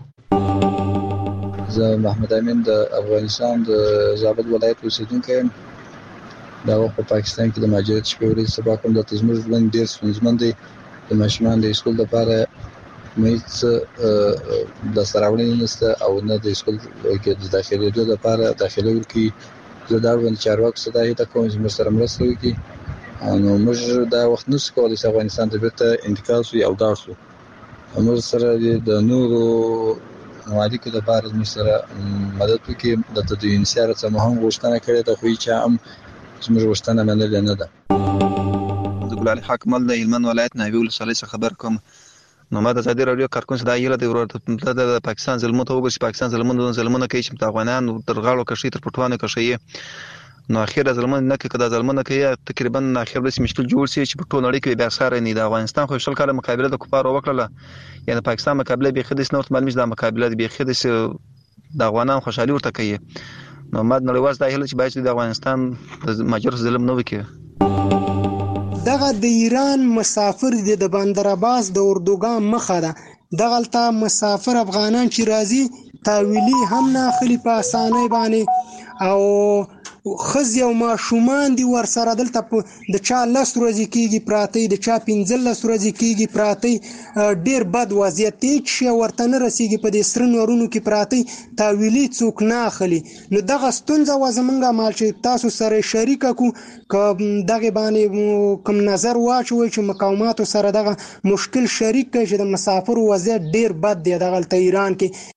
زه محمد امین د افغانستان د زابل ولایت اوسیدونکی یم. دا وخت په پاکستان کې د مهاجرت شپې ورځې سبا کوم دلته زموږ ژوند ډېر ستونزمن دی. د ماشومان د اسکول لپاره مې څه لاسته راوړنې نشته او نه د اسکول کې د داخلېدو لپاره داخله ورکړي. زه دا اړوند چارواکو څخه دا هیله کوم چې موږ سره مرسته وکړي نو موږ دا وخت نشو کولی چې افغانستان ته بیرته انتقال شو او لاړ شو. موږ سره د نورو ممالکو لپاره موږ سره مدد وکړي. دلته د انسیار څخه مو هم غوښتنه کړې ده خو هیچا هم زموږ غوښتنه منلې نه ده. د ګلالي حق مل د هلمند ولایت ناوې ولسوالۍ څخه خبر کوم. نو ما د ازادي راډیو کارکون څخه دا هیله دی ورته د پاکستان ظلمونه ته وګورئ چې پاکستان ظلمونه ظلمونه کوي چې افغانان تر غاړو کشي تر پټوانه کشي نو اخیره ظلمونه نه کوي کدا ظلمونه کوي تقریبا اخر به مشکل جوړ شي چې په ټول نړۍ کې بیا سره نه د افغانستان خو شل کاله مقابله د کفارو وکړه یعنی پاکستان مقابله به خدای سنورت معلومه د مقابله به خدای د افغانان خوشحالي ورته کوي. نو ما نړیوال د هیله چې باید د افغانستان د ماجر ظلم نه وکړي. دغه د ایران مسافر د بندر عباس د اردوګان مخه ده دغلته مسافر افغانان چې راځي تاویلی هم نه خلی په اسانه باندې او خزي او ماشومان دي ور سره دلته د چا لس ورځې کېږي پراته د چا پنځلس ورځې کېږي پراته ډیر بد وضعیت دی چې ورته نه رسیږي په دې سره نورونو کې پراته تاویلی څوک نه اخلي نو دغه ستونزه و زمونږه مال چې تاسو سره شریک کو دغه باندې کوم نظر واچوي چې مقاومات سره دغه مشکل شریک کوي چې د مسافر وضعیت ډیر بد دی دغه ایران کې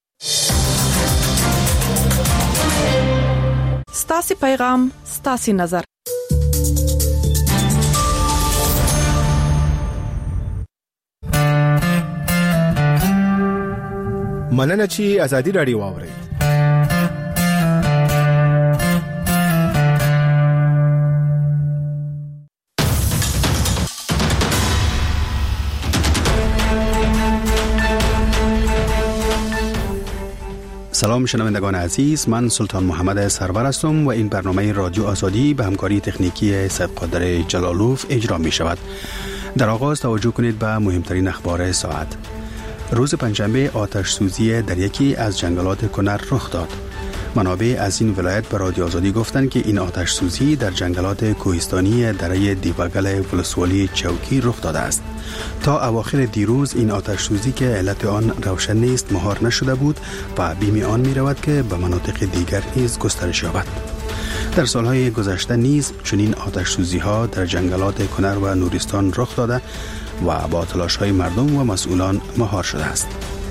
ستاسي پیغام ستاسي نظر مننه چې ازادي رادیو واوري سلام شنوندگان عزیز، من سلطان محمد سرور هستم و این برنامه رادیو آزادی به همکاری تکنیکی صدقادر جلالوف اجرا می شود. در آغاز توجه کنید به مهمترین اخبار ساعت. روز پنجشنبه آتش سوزی در یکی از جنگلات کنر رخ داد. منابع از این ولایت به رادیو آزادی گفتند که این آتش سوزی در جنگلات کوهستانی دره دیوگل ولسوالی چوکی رخ داده است. تا اواخر دیروز این آتش سوزی که علت آن روشن نیست مهار نشده بود و بیم آن می رود که به مناطق دیگر نیز گسترش یابد. در سالهای گذشته نیز چنین آتش سوزی ها در جنگلات کنر و نورستان رخ داده و با تلاش های مردم و مسئولان مهار شده است.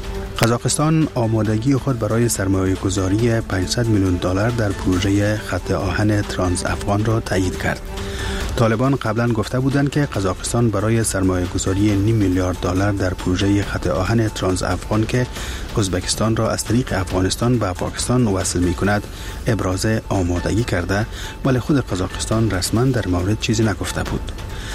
قزاقستان آمادگی خود برای سرمایه گذاری پانصد میلیون دلار در پروژه خط آهن ترانس افغان را تایید کرد. طالبان قبلا گفته بودند که قزاقستان برای سرمایه گذاری نیم میلیارد دلار در پروژه خط آهن ترانس افغان که ازبکستان را از طریق افغانستان به پاکستان وصل می کند ابراز آمادگی کرده، ولی خود قزاقستان رسما در مورد چیزی نگفته بود.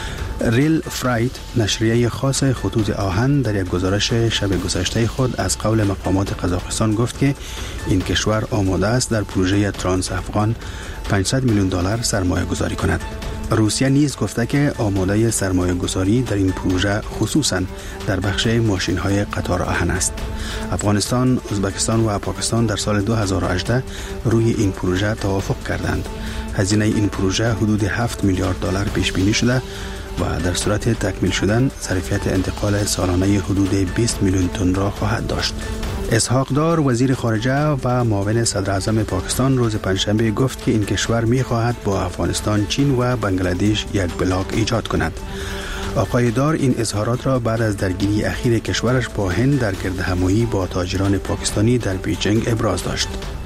ریل فرایت نشریه خاص خطوط آهن در یک گزارش شب گذشته خود از قول مقامات قزاقستان گفت که این کشور آماده است در پروژه ترانس افغان پانصد میلیون دلار سرمایه گذاری کند. روسیه نیز گفته که آماده سرمایه گذاری در این پروژه خصوصا در بخش ماشین های قطار آهن است. افغانستان، ازبکستان و پاکستان در سال دو هزار و هجده روی این پروژه توافق کردند. هزینه این پروژه حدود هفت میلیارد دلار پیش بینی شده و در صورت تکمیل شدن ظرفیت انتقال سالانه حدود بیست میلیون تن را خواهد داشت. اسحاق دار وزیر خارجه و معاون صدر اعظم پاکستان روز پنجشنبه گفت که این کشور می خواهد با افغانستان، چین و بنگلادش یک بلاک ایجاد کند. آقای دار این اظهارات را بعد از درگیری اخیر کشورش با هند در گردهمایی با تاجران پاکستانی در بیجینگ ابراز داشت.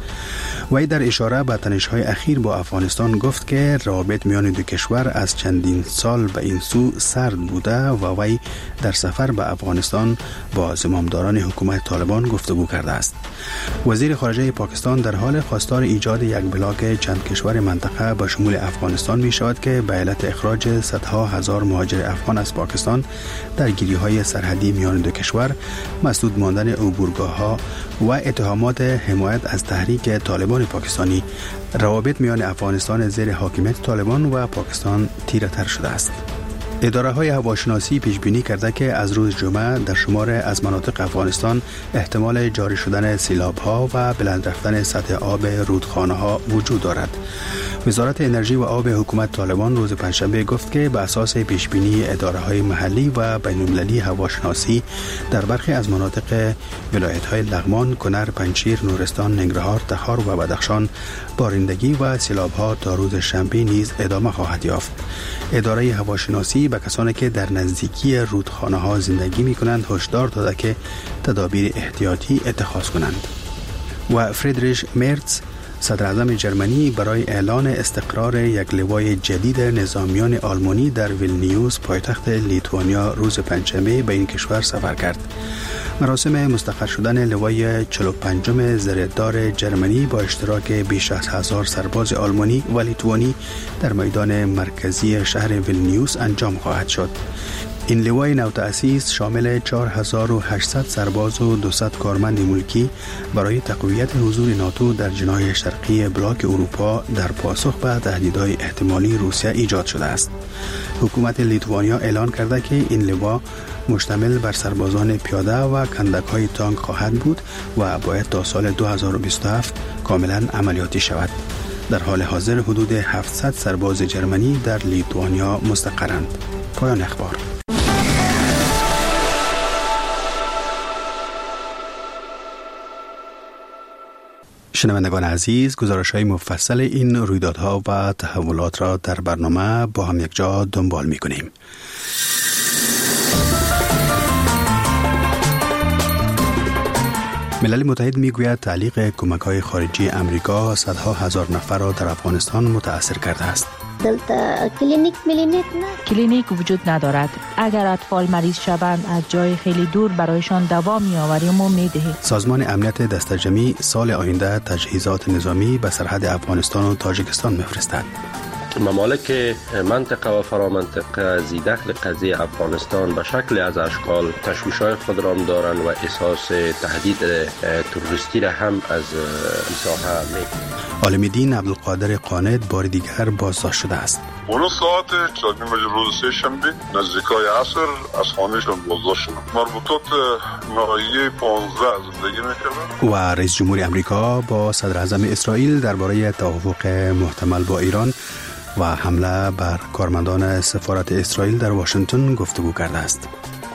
وی در اشاره به تنش‌های اخیر با افغانستان گفت که روابط میان دو کشور از چندین سال به این سو سرد بوده و وی در سفر به افغانستان با زمامداران حکومت طالبان گفتگو کرده است. وزیر خارجه پاکستان در حال خواستار ایجاد یک بلاک چند کشور منطقه به شمول افغانستان می شود که به علت اخراج صدها هزار مهاجر افغان از پاکستان درگیری‌های سرحدی میان دو کشور، مسدود ماندن عبورگاه‌ها و اتهامات حمایت از تحریک طالبان پاکستانی، روابط میان افغانستان زیر حاکمیت طالبان و پاکستان تیره‌تر شده است. اداره های هواشناسی پیش بینی کرده که از روز جمعه در شمار از مناطق افغانستان احتمال جاری شدن سیلاب ها و بلند رفتن سطح آب رودخانه ها وجود دارد. وزارت انرژی و آب حکومت طالبان روز پنجشنبه گفت که به اساس پیش بینی اداره های محلی و بین المللی هواشناسی در برخی از مناطق ولایت های لغمان، کنر، پنجشیر، نورستان، ننگرهار، تخار و بدخشان بارندگی و سیلاب ها تا روز شنبه نیز ادامه خواهد یافت. اداره هواشناسی به کسانی که در نزدیکی رودخانه ها زندگی می کنند هشدار داده که تدابیر احتیاطی اتخاذ کنند. و فریدریش مرتز صدر اعظم جرمنی برای اعلان استقرار یک لوای جدید نظامیان آلمانی در ویلنیوس پایتخت لیتوانیا روز پنجشنبه به این کشور سفر کرد. مراسم مستقر شدن لوای چهل و پنجم زرهدار جرمنی با اشتراک بیش از هزار سرباز آلمانی و لیتوانی در میدان مرکزی شهر ویلنیوس انجام خواهد شد. این لوای نوتأسیس شامل چهار هزار و هشتصد سرباز و دویست کارمند ملکی برای تقویت حضور ناتو در جناح شرقی بلاک اروپا در پاسخ به تهدیدهای احتمالی روسیه ایجاد شده است. حکومت لیتوانیا اعلان کرده که این لوا مشتمل بر سربازان پیاده و کندک‌های تانک خواهد بود و باید تا سال دو هزار و بیست و هفت کاملا عملیاتی شود. در حال حاضر حدود هفتصد سرباز جرمنی در لیتوانیا مستقرند. پایان اخبار. شنوندگان عزیز، گزارش‌های مفصل این رویدادها و تحولات را در برنامه با هم یک جا دنبال می‌کنیم. ملل متحد میگوید تعلیق کمک‌های خارجی امریکا صدها هزار نفر را در افغانستان متاثر کرده است. دلتا کلینیک ملینیک نه کلینیک وجود ندارد. اگر اطفال مریض شوند از جای خیلی دور برایشان دوا می‌آوریم و می‌دهیم. سازمان امنیت دستجمعی سال آینده تجهیزات نظامی به سرحد افغانستان و تاجیکستان می‌فرستد. ممالک منطقه و فرامنطقه زیدخل قضیه افغانستان به شکل از اشکال تشویش‌های خود را دارند و احساس تهدید تروریستی را هم از این ساحه می‌کنند. عالم دین عبدالقادر قانت بار دیگر بازداشت شده است. اون ساعت چهارنیم روز سه شنبه نزدیکای عصر از خانه‌شان بازداشت شدند. مربوطات ناحیه پانزده زندگی می‌کردند. و رئیس جمهور آمریکا با صدر اعظم اسرائیل درباره توافق محتمل با ایران و حمله بر کارمندان سفارت اسرائیل در واشنگتن گفتگو کرده است.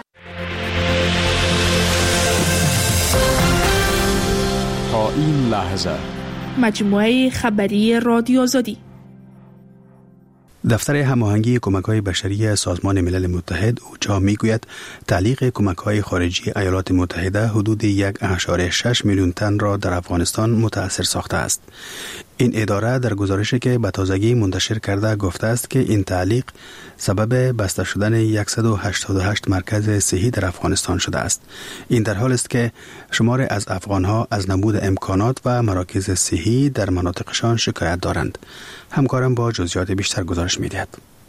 تا این لحظه مجموعه خبری رادیو آزادی. دفتر هماهنگی کمک‌های بشری سازمان ملل متحد اوچا میگوید تعلیق کمک‌های خارجی ایالات متحده حدود یک اشاره شش میلیون تن را در افغانستان متاثر ساخته است. این اداره در گزارشی که به تازگی منتشر کرده گفته است که این تعلیق سبب بسته شدن صد و هشتاد و هشت مرکز صحی در افغانستان شده است. این در حالی است که شمار از افغانها از نبود امکانات و مراکز صحی در مناطقشان شکایت دارند. همکارم با جزئیات بیشتر گزارش می‌دهد.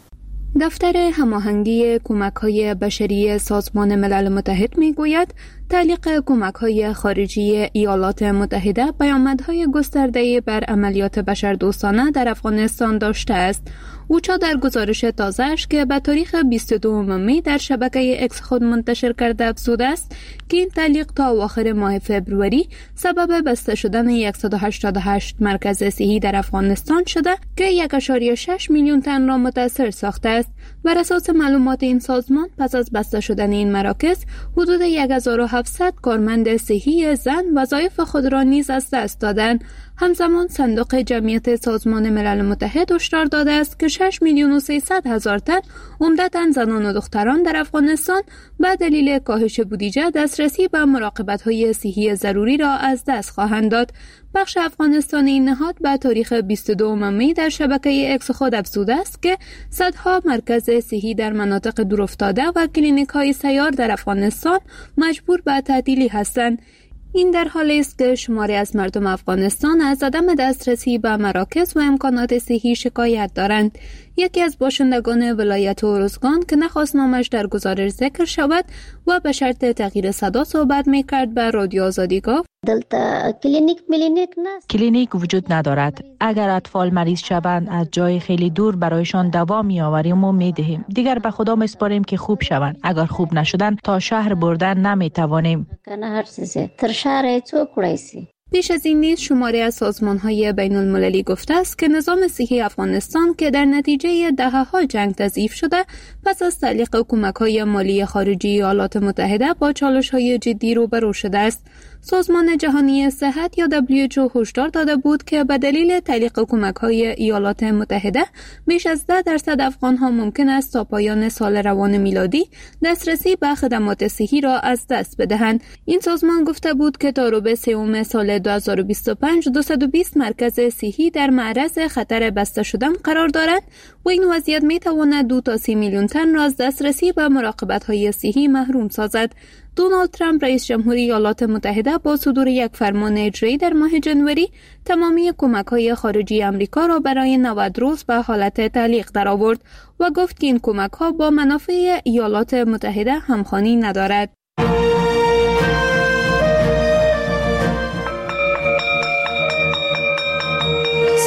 دفتر هماهنگی کمک‌های بشری سازمان ملل متحد می‌گوید تعلیق کمک‌های خارجی ایالات متحده پیامدهای گسترده‌ای بر عملیات بشردوستانه در افغانستان داشته است. اوچا در گزارش تازه‌اش که به تاریخ بیست و دوم می در شبکه اکس خود منتشر کرده افزوده است که این تعلیق تا آخر ماه فبروری سبب بسته شدن صد و هشتاد و هشت مرکز صحی در افغانستان شده که یک و شش میلیون تن را متاثر ساخته است. بر اساس معلومات این سازمان پس از بسته شدن این مراکز حدود هزار و هفتصد کارمند صحی زن وظایف خود را نیز از دست دادند. همزمان صندوق جمعیت سازمان ملل متحد هشدار داده است که شش میلیون و سیصد هزار تن عمدتاً زنان و دختران در افغانستان به دلیل کاهش بودجه دسترسی به مراقبت‌های صحی ضروری را از دست خواهند داد. بخش افغانستان این نهاد به تاریخ بیست و دوم می در شبکه اکس خود افزوده است که صدها مرکز صحی در مناطق دورافتاده و کلینیک‌های سیار در افغانستان مجبور به تعطیلی هستند. این در حالی است که شماری از مردم افغانستان از عدم دسترسی به مراکز و امکانات صحی شکایت دارند. یکی از باشندگان ولایت اروزگان که نخواست نامش در گزارش ذکر شود و به شرط تغییر صدا صحبت می‌کرد به رادیو آزادی گفت دلتا کلینیک ملینیک نه کلینیک وجود ندارد. اگر اطفال مریض شوند از جای خیلی دور برایشان دوا می‌آوریم و می‌دهیم. دیگر به خدا می‌سپاریم که خوب شوند. اگر خوب نشدن تا شهر بردن نمی‌توانیم. کنه هر چیزی تر شهر تو کړی پیش از این نیز شماری از سازمان‌های بین‌المللی گفته است که نظام صحی افغانستان که در نتیجه دهه‌ها جنگ تضعیف شده پس از تعلیق کمک‌های مالی خارجی ایالات متحده با چالش‌های جدی روبرو شده است. سازمان جهانی صحت یا دبلیو اچ او هشدار داده بود که به دلیل تعلیق کمک‌های ایالات متحده بیش از ده درصد افغان‌ها ممکن است تا پایان سال روان میلادی دسترسی به خدمات صحی را از دست بدهند. این سازمان گفته بود که تا ربع سوم سال دو هزار و بیست و پنج دویست و بیست مرکز صحی در معرض خطر بسته شدن قرار دارند و این وضعیت می‌تواند دو تا سی میلیون تن را از دسترسی به مراقبت‌های صحی محروم سازد. دونالد ترامپ رئیس جمهوری ایالات متحده با صدور یک فرمان اجرایی در ماه جنوری تمامی کمک‌های خارجی آمریکا را برای نود روز به حالت تعلیق درآورد و گفت که این کمک‌ها با منافع ایالات متحده همخوانی ندارد.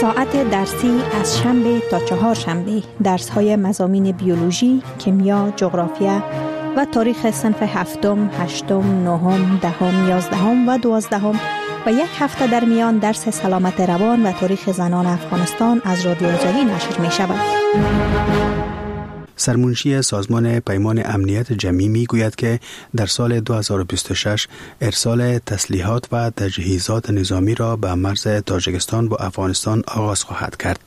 ساعت درسی از شنبه تا چهار شنبه درس های مضامین بیولوژی، کیمیا، جغرافیا و تاریخ صنف هفتم، هشتم، نهم، دهم، یازدهم و دوازدهم و یک هفته در میان درس سلامت روان و تاریخ زنان افغانستان از رادیو آزادی نشر می شود. سرمنشی سازمان پیمان امنیت جمعی می گوید که در سال دو هزار و بیست و شش ارسال تسلیحات و تجهیزات نظامی را به مرز تاجیکستان با افغانستان آغاز خواهد کرد.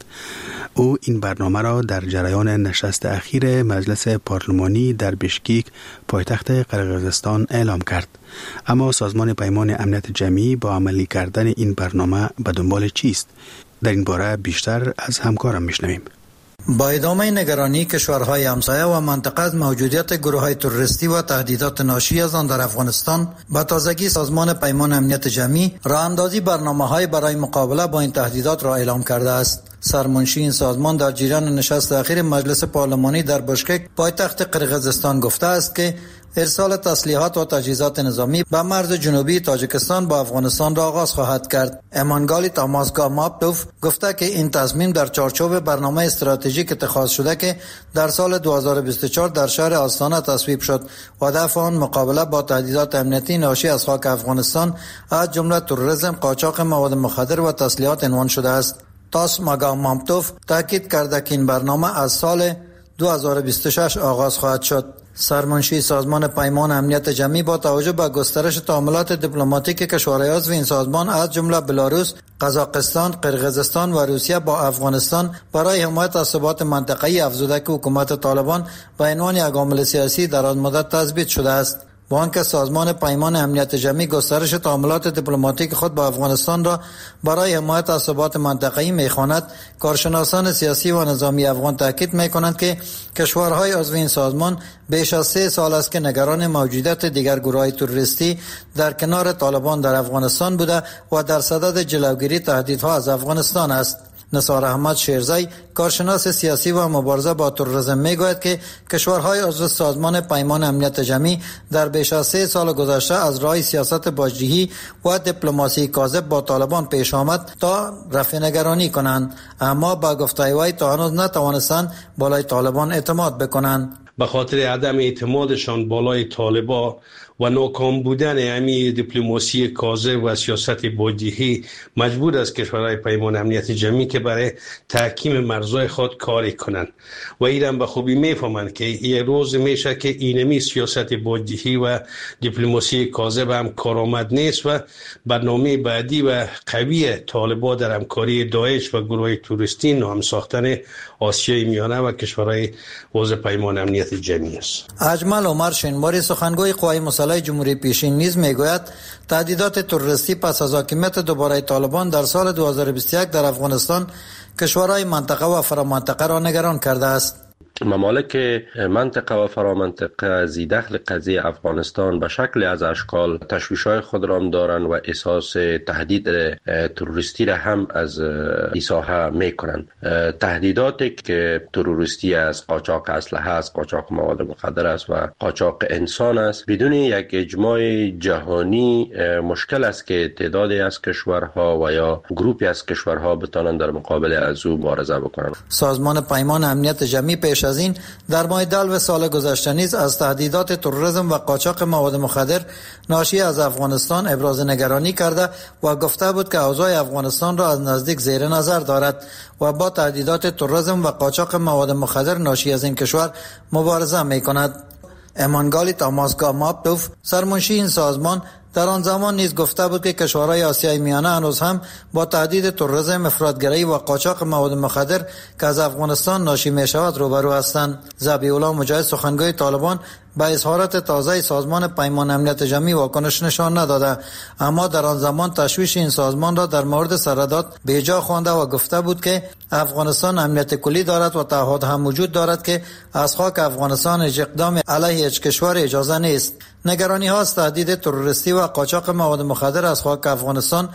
او این برنامه را در جریان نشست اخیر مجلس پارلمانی در بیشکیک پایتخت قرقیزستان اعلام کرد. اما سازمان پیمان امنیت جمعی با عملی کردن این برنامه به دنبال چیست؟ در این باره بیشتر از همکارم میشنویم. با ادامه نگرانی کشورهای همسایه و منطقه از موجودیت گروه‌های تروریستی و تهدیدات ناشی از آن در افغانستان، به تازگی سازمان پیمان امنیت جمعی راه‌اندازی برنامه‌های برای مقابله با این تهدیدات را اعلام کرده است. سرمنشی این سازمان در جریان نشست اخیر مجلس پارلمانی در بشکک پایتخت قرقیزستان گفته است که ارسال تسلیحات و تجهیزات نظامی به مرز جنوبی تاجیکستان با افغانستان را آغاز خواهد کرد. امانگالی تاماسگا ماپتوف گفته که این تصمیم در چارچوب برنامه استراتژیک اتخاذ شده که در سال دو هزار و بیست و چهار در شهر آستانه تصویب شد و هدف آن مقابله با تهدیدات امنیتی ناشی از خاک افغانستان از جمله تروریسم، قاچاق مواد مخدر و تسلیحات عنوان شده است. تاس ماگا مامتوف تاکید کرده که این برنامه از سال دو هزار و بیست و شش آغاز خواهد شد. سرمنشی سازمان پیمان امنیت جمعی با توجه به گسترش تعاملات دیپلماتیک کشورهای عضو این سازمان از جمله بلاروس، قزاقستان، قرقیزستان و روسیه با افغانستان برای حمایت از ثبات منطقه‌ای افزوده که حکومت طالبان به عنوان یک عامل سیاسی درازمدت تثبیت شده است. با آنکه سازمان پیمان امنیت جمعی گسترش تعاملات دیپلماتیک خود با افغانستان را برای حمایت از ثبات منطقه‌ای می‌خواند، کارشناسان سیاسی و نظامی افغان تاکید می‌کنند که کشورهای عضو این سازمان بیش از سه سال است که نگران موجودیت دیگر گروه‌های تروریستی در کنار طالبان در افغانستان بوده و در صدد جلوگیری تهدیدها از افغانستان است. نثار احمد شیرزی، کارشناس سیاسی و مبارزه با تروریسم، میگوید که کشورهای عضو سازمان پیمان امنیت جمعی در بیش از سه سال گذشته از راه سیاست باج‌دهی و دیپلماسی کاذب با طالبان پیش آمد تا رفع نگرانی کنند، اما با گفته وی تا هنوز نتوانستند بالای طالبان اعتماد بکنند. به خاطر عدم اعتمادشان بالای طالبان و ناکام بودن امی دیپلماسی کاذب و سیاست باج‌دهی مجبور است کشورهای پیمان امنیت جمعی که برای تحکیم مرزهای خود کاری کنند و ایران به خوبی میفهمند که یه روز میشه که اینمی سیاست باج‌دهی و دیپلماسی کاذب هم کارآمد نیست و برنامه بعدی و قوی طالبان در همکاری داعش و گروه تروریستی نام ساختن آسیای میانه و کشورهای عضو پیمان امنیت جمعی است. اجمل عمر شینواری، سخنگوی قوای مسلح جمهوری پیشین، نیز میگوید تهدیدات تروریستی پس از حاکمیت دوباره طالبان در سال دو هزار و بیست و یک در افغانستان کشورهای منطقه و فرامنطقه را نگران کرده است. ممالک منطقه و فرامنطقه ذی دخل قضیه افغانستان به شکل از اشکال تشویش‌های خود را دارند و احساس تهدید تروریستی را هم از این ساحه میکنند. تهدیداتی که تروریستی است، قاچاق اسلحه است، قاچاق مواد مخدر است و قاچاق انسان است، بدون یک اجماع جهانی مشکل است که تعدادی از کشورها و یا گروپی از کشورها بتوانند در مقابل از او مبارزه بکنند. سازمان پیمان امنیت جمعی پیش از این در ماه دلو سال گذشته نیز از تهدیدات تروریسم و قاچاق مواد مخدر ناشی از افغانستان ابراز نگرانی کرده و گفته بود که اوضاع افغانستان را از نزدیک زیر نظر دارد و با تهدیدات تروریسم و قاچاق مواد مخدر ناشی از این کشور مبارزه می‌کند. امانگالی تاماسگا ماپتوف، سرمنشی این سازمان، در آن زمان نیز گفته بود که کشورهای آسیای میانه هنوز هم با تهدید تروریسم، افراطگری و قاچاق مواد مخدر که از افغانستان ناشی می شود روبرو هستند. ذبیح الله مجاهد، سخنگوی طالبان، به اظهارات تازه سازمان پیمان امنیت جمعی واکنش نشان نداده، اما در آن زمان تشویش این سازمان را در مورد سرحدات بیجا خوانده و گفته بود که افغانستان امنیت کلی دارد و تعهد هم وجود دارد که از خاک افغانستان هیچ اقدام علیه هیچ کشور اجازه نیست. نگرانی ها از تهدید تروریستی و قاچاق مواد مخدر از خاک افغانستان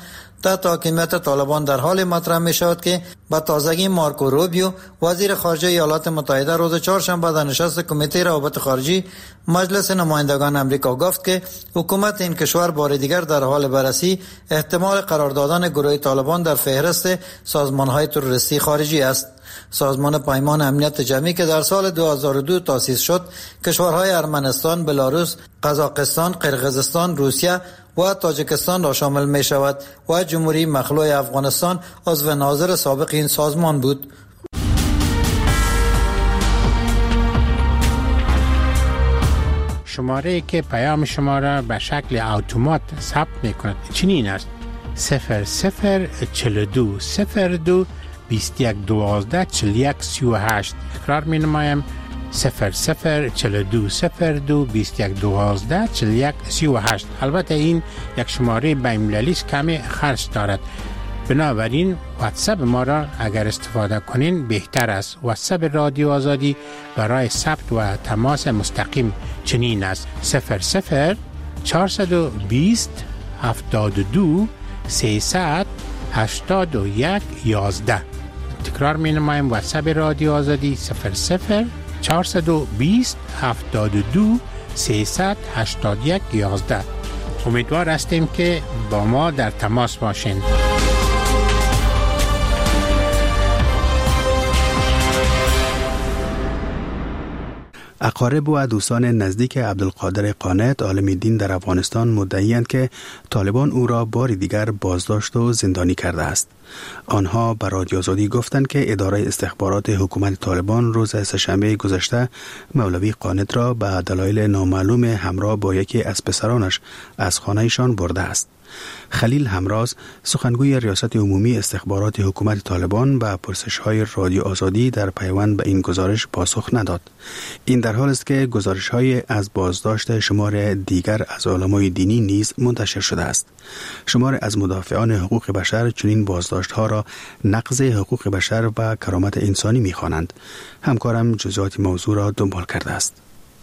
تحت حاکمیت طالبان در حال مطرح می شود که با تازگی مارکو روبیو وزیر خارجه ایالات متحده روز چهارشنبه در نشست کمیته روابط خارجی مجلس نمایندگان امریکا گفت که حکومت این کشور بار دیگر در حال بررسی احتمال قرار دادن گروه طالبان در فهرست سازمان‌های تروریستی خارجی است. سازمان پیمان امنیت جمعی که در سال دو هزار و دو تأسیس شد، کشورهای ارمنستان، بلاروس، قزاقستان، قرقیزستان، روسیه و تاجیکستان را شامل می شود و جمهوری مخلوع افغانستان عضو ناظر سابق این سازمان بود. شماره که پیام شما را به شکل اتومات ثبت می کند چنین است: صفر صفر چهل و دو صفر دو بیست و یک دوازده چهل و یک سی و هشت. تکرار می نمایم: صفر صفر چهل و دو صفر دو بیست و یک دوازده چهل و یک سی و هشت. البته این یک شماره بین‌المللی است، کمی خرج دارد، بنابراین واتساپ ما را اگر استفاده کنین بهتر است. واتساپ رادیو آزادی برای ثبت و تماس مستقیم چنین است: صفر صفر چهارصد و بیست هفتاد و دو سیصد هشتاد و یک یازده. تکرار می نمایم: واتساپ رادیو آزادی صفر صفر چهارصد و بیست هفتاد و دو سیصد هشتاد و یک یازده. امیدوار هستیم که با ما در تماس باشین. اقارب و دوستان نزدیک عبدالقادر قانت عالم دین در افغانستان مدعی‌اند که طالبان او را بار دیگر بازداشت و زندانی کرده است. آنها به رادیو آزادی گفتند که اداره استخبارات حکومت طالبان روز سه‌شنبه گذشته مولوی قانت را به دلایل نامعلوم همراه با یکی از پسرانش از خانه‌شان برده است. خلیل همراز، سخنگوی ریاست عمومی استخبارات حکومت طالبان، به پرسش‌های رادیو آزادی در پیوند به این گزارش پاسخ نداد. این در حالی است که گزارش‌های از بازداشت شمار دیگر از علمای دینی نیز منتشر شده است. شمار از مدافعان حقوق بشر چنین بازداشت‌ها را نقض حقوق بشر و کرامت انسانی می‌خوانند. همکارم جزئیات موضوع را دنبال کرده است.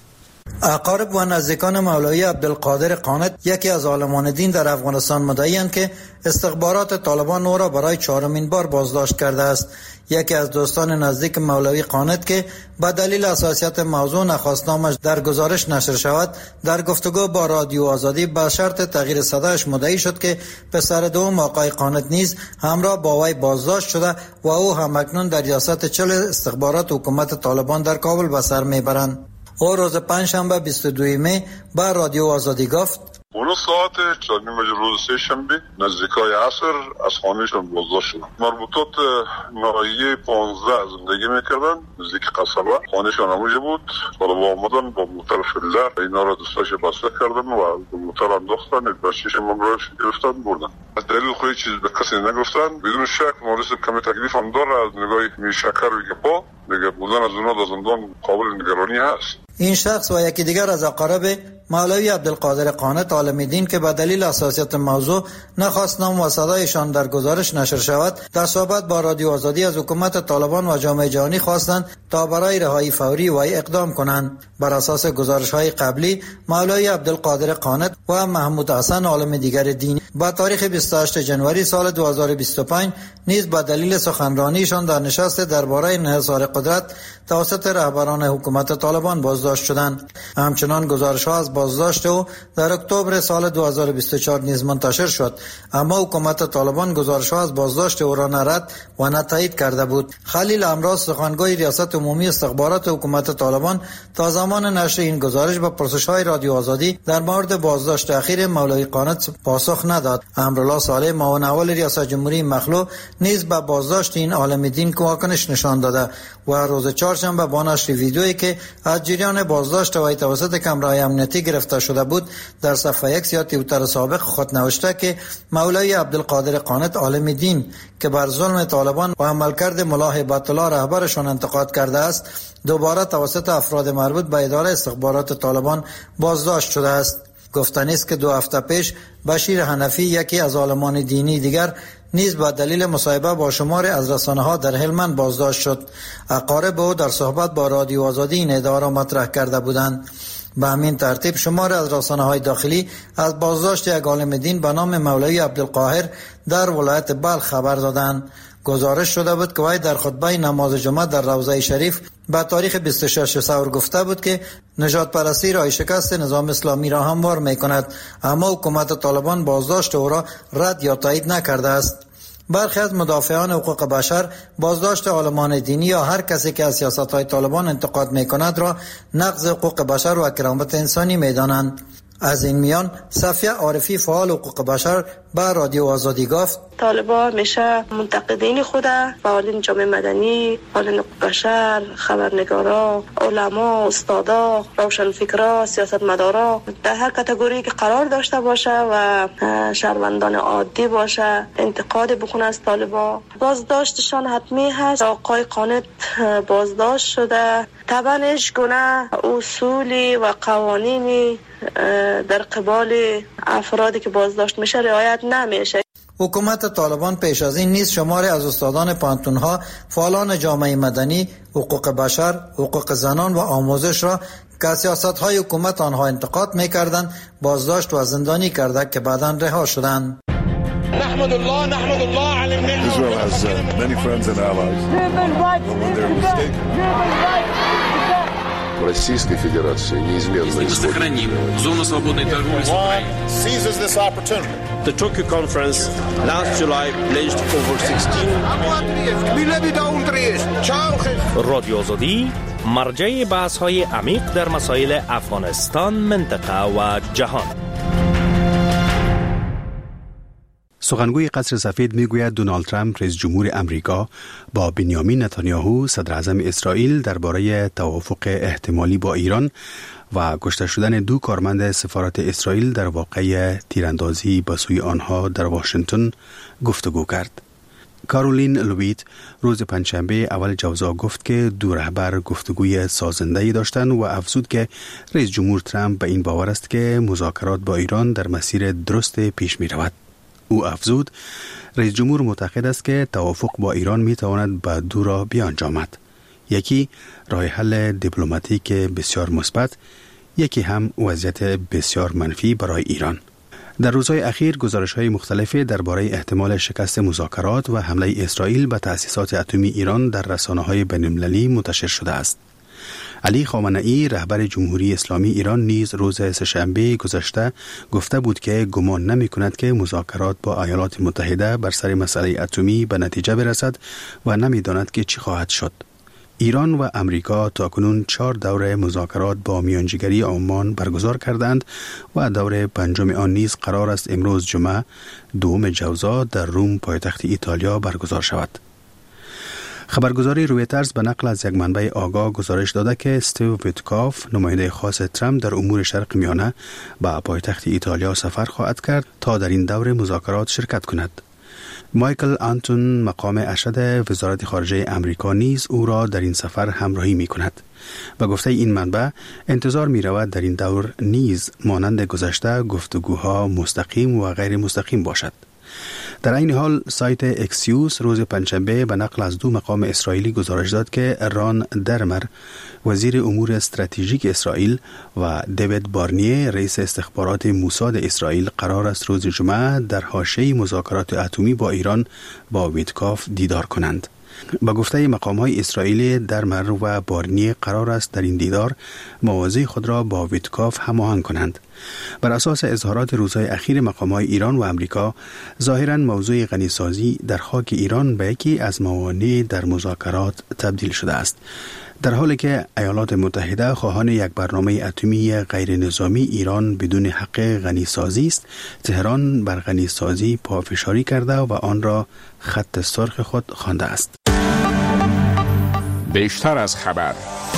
اقارب و نزدیکان مولوی عبدالقادر قانت، یکی از عالمان دین در افغانستان، مدعی‌اند که استخبارات طالبان او را برای چهارمین بار بازداشت کرده است. یکی از دوستان نزدیک مولوی قانت که به دلیل حساسیت موضوع نخواست نامش در گزارش نشر شود، در گفتگو با رادیو آزادی به شرط تغییر صدایش مدعی شد که پسر دوم آقای قانت نیز همراه با وی بازداشت شده و او هم اکنون در ریاست چل استخبارات حکومت طالبان در کابل به سر میبرند. او روز پنجشنبه بیست و دوم می با رادیو آزادی گفت: اون ساعت چهارنیم روز سه شنبه نزدیکای عصر از خانهشون بازداشت شدن. مربوطات ناحیه پانزده زندگی میکردن، نزدیک قصبه. خانهشون همونجا بود. طالبا آمدن با موتر فیلدر اینا را دستاش بسته کردن و با موتر انداختن، بچه‌ش ممروش گرفتن بردن. از دلیل خودی چیز به کسی نگفتن. بدون شک مورد کمی تکلیف هم داره از نگاه میشکر و پا دیگه بودن از اونا در زندان قابل نگرانی هست. این شخص و یکی دیگر از اقارب مولوی عبدالقادر قانت عالم دین که به دلیل حساسیت موضوع نخواست نام و صدایشان در گزارش نشر شود، در صحبت با رادیو آزادی از حکومت طالبان و جامعه جهانی خواستند تا برای رهایی فوری وی اقدام کنند. بر اساس گزارش‌های قبلی، مولوی عبدالقادر قانت و محمود حسن عالم دیگر دینی با تاریخ بیست و هشتم ژانویه سال دو هزار و بیست و پنج نیز به دلیل سخنرانیشان در نشست درباره انحصار قدرت توسط رهبران حکومت طالبان بازداشت شدند. همچنان گزارش‌ها از بازداشت او در اکتبر سال دو هزار و بیست و چهار نیز منتشر شد، اما حکومت طالبان گزارش‌ها از بازداشت او را نه رد و نه تایید کرده بود. خلیل همراز، سخنگوی ریاست عمومی استخبارات حکومت طالبان، تا زمان نشر این گزارش به پرسش‌های رادیو آزادی در مورد بازداشت اخیر مولوی قانت پاسخ نداد. امرالله صالح، معاون اول ریاست جمهوری مخلوع، نیز به بازداشت این عالم دین واکنش نشان داده و روز چهارشنبه با نشر ویدیویی که از جریان بازداشت وی توسط کمرهای امنیتی گرفته شده بود در صفحه اکس یا توییتر سابق خود نوشته که مولوی عبدالقادر قانت عالم دین که بر ظلم طالبان و عملکرد ملا هیبت الله رهبرشان انتقاد کرده است، دوباره توسط افراد مربوط به اداره استخبارات طالبان بازداشت شده است. گفتنی است که دو هفته پیش بشیر حنفی، یکی از عالمان دینی دیگر، نیز به دلیل مصاحبه با شماری از رسانه‌ها در هلمند بازداشت شد. اقارب او در صحبت با رادیو آزادی این ادعا را مطرح کرده بودند. به همین ترتیب شماری از رسانه‌های داخلی از بازداشت یک عالم دین به نام مولوی عبدالقاهر در ولایت بلخ خبر دادند. گزارش شده بود که وی در خطبه نماز جمعه در روضه شریف به تاریخ بیست و شش ثور گفته بود که نژاد پرستی رای شکست نظام اسلامی را هموار می کند، اما حکومت طالبان بازداشت او را رد یا تایید نکرده است. برخی از مدافعان حقوق بشر بازداشت عالمان دینی یا هر کسی که از سیاست‌های طالبان انتقاد می‌کند را نقض حقوق بشر و کرامت انسانی می‌دانند. از این میان صفیه عارفی فعال حقوق بشر به رادیو آزادی گفت طالبان همیشه منتقدین خود، فعالین جامعه مدنی، فعالین حقوق بشر، خبرنگارا، علما، استادا، روشنفکرا، سیاستمدارا در هر کاتگوری که قرار داشته باشه و شهروندان عادی باشه انتقاد بکنه از طالبان، بازداشتشان حتمی هست. آقای قانت بازداشت شده، طبعا هیچ گونه اصولی و قوانینی در قبال افرادی که بازداشت میشه رعایت نمیشه. حکومت طالبان پیش از این نیز شماری از استادان پانتونها، فعالان جامعه مدنی، حقوق بشر، حقوق زنان و آموزش را که سیاست‌های حکومت آنها انتقاد می‌کردند بازداشت و زندانی کرده که بعداً رها شدند. نحمد الله نحمد الله على النعمة. Israel has uh, many friends and allies. When they're mistaken. Российской Федерации неизменно сохраним зону свободной торговли с Украиной. Seizes this opportunity. The Tokyo conference last July pledged over sixteen. رادیو آزادی مرجع بحث‌های عمیق در مسائل افغانستان، منطقه و جهان. سخنگوی قصر سفید میگوید دونالد ترامپ رئیس جمهور امریکا با بنیامین نتانیاهو صدر اعظم اسرائیل درباره توافق احتمالی با ایران و کشته شدن دو کارمند سفارت اسرائیل در واقعه تیراندازی به سوی آنها در واشنگتن گفتگو کرد. کارولین لویت روز پنجشنبه اول جوزا گفت که دو رهبر گفتگوی سازنده‌ای داشتند و افزود که رئیس جمهور ترامپ به این باور است که مذاکرات با ایران در مسیر درست پیش می رود. او افزود رئیس جمهور معتقد است که توافق با ایران می تواند به دو راه بیانجامد. یکی راه حل دیپلماتیک بسیار مثبت، یکی هم وضعیت بسیار منفی برای ایران. در روزهای اخیر گزارش‌های مختلفی درباره احتمال شکست مذاکرات و حمله اسرائیل به تأسیسات اتمی ایران در رسانه‌های بین‌المللی منتشر شده است. علی خامنه‌ای رهبر جمهوری اسلامی ایران نیز روز سه‌شنبه گذشته گفته بود که گمان نمی‌کند که مذاکرات با ایالات متحده بر سر مسئله اتمی به نتیجه برسد و نمی‌داند که چی خواهد شد. ایران و امریکا تاکنون چهار دوره مذاکرات با میانجیگری عمان برگزار کردند و دوره پنجم آن نیز قرار است امروز جمعه دوم جوزا در روم پایتخت ایتالیا برگزار شود. خبرگزاری رویترز به نقل از یک منبع آگاه گزارش داده که استیو ویتکاف نماینده خاص ترامپ در امور شرق میانه به پایتخت ایتالیا سفر خواهد کرد تا در این دور مذاکرات شرکت کند. مایکل آنتون مقام ارشد وزارت خارجه امریکا نیز او را در این سفر همراهی می کند. به گفته این منبع انتظار می رود در این دور نیز مانند گذشته گفتگوها مستقیم و غیر مستقیم باشد. در این حال سایت اکسیوس روز پنجشنبه به نقل از دو مقام اسرائیلی گزارش داد که ران درمر وزیر امور استراتژیک اسرائیل و دیوید بارنیه رئیس استخبارات موساد اسرائیل قرار است روز جمعه در حاشیه مذاکرات اتمی با ایران با ویتکاف دیدار کنند. با گفته مقام‌های اسرائیلی درمر و بارنیه قرار است در این دیدار مواضع خود را با ویتکاف هماهنگ کنند. بر اساس اظهارات روزهای اخیر مقام‌های ایران و امریکا ظاهراً موضوع غنیسازی در خاک ایران به یکی از موانع در مذاکرات تبدیل شده است، در حالی که ایالات متحده خواهان یک برنامه اتمی غیر نظامی ایران بدون حق غنیسازی است. تهران بر غنیسازی پافشاری کرده و آن را خط سرخ خود خوانده است. بیشتر از خبر.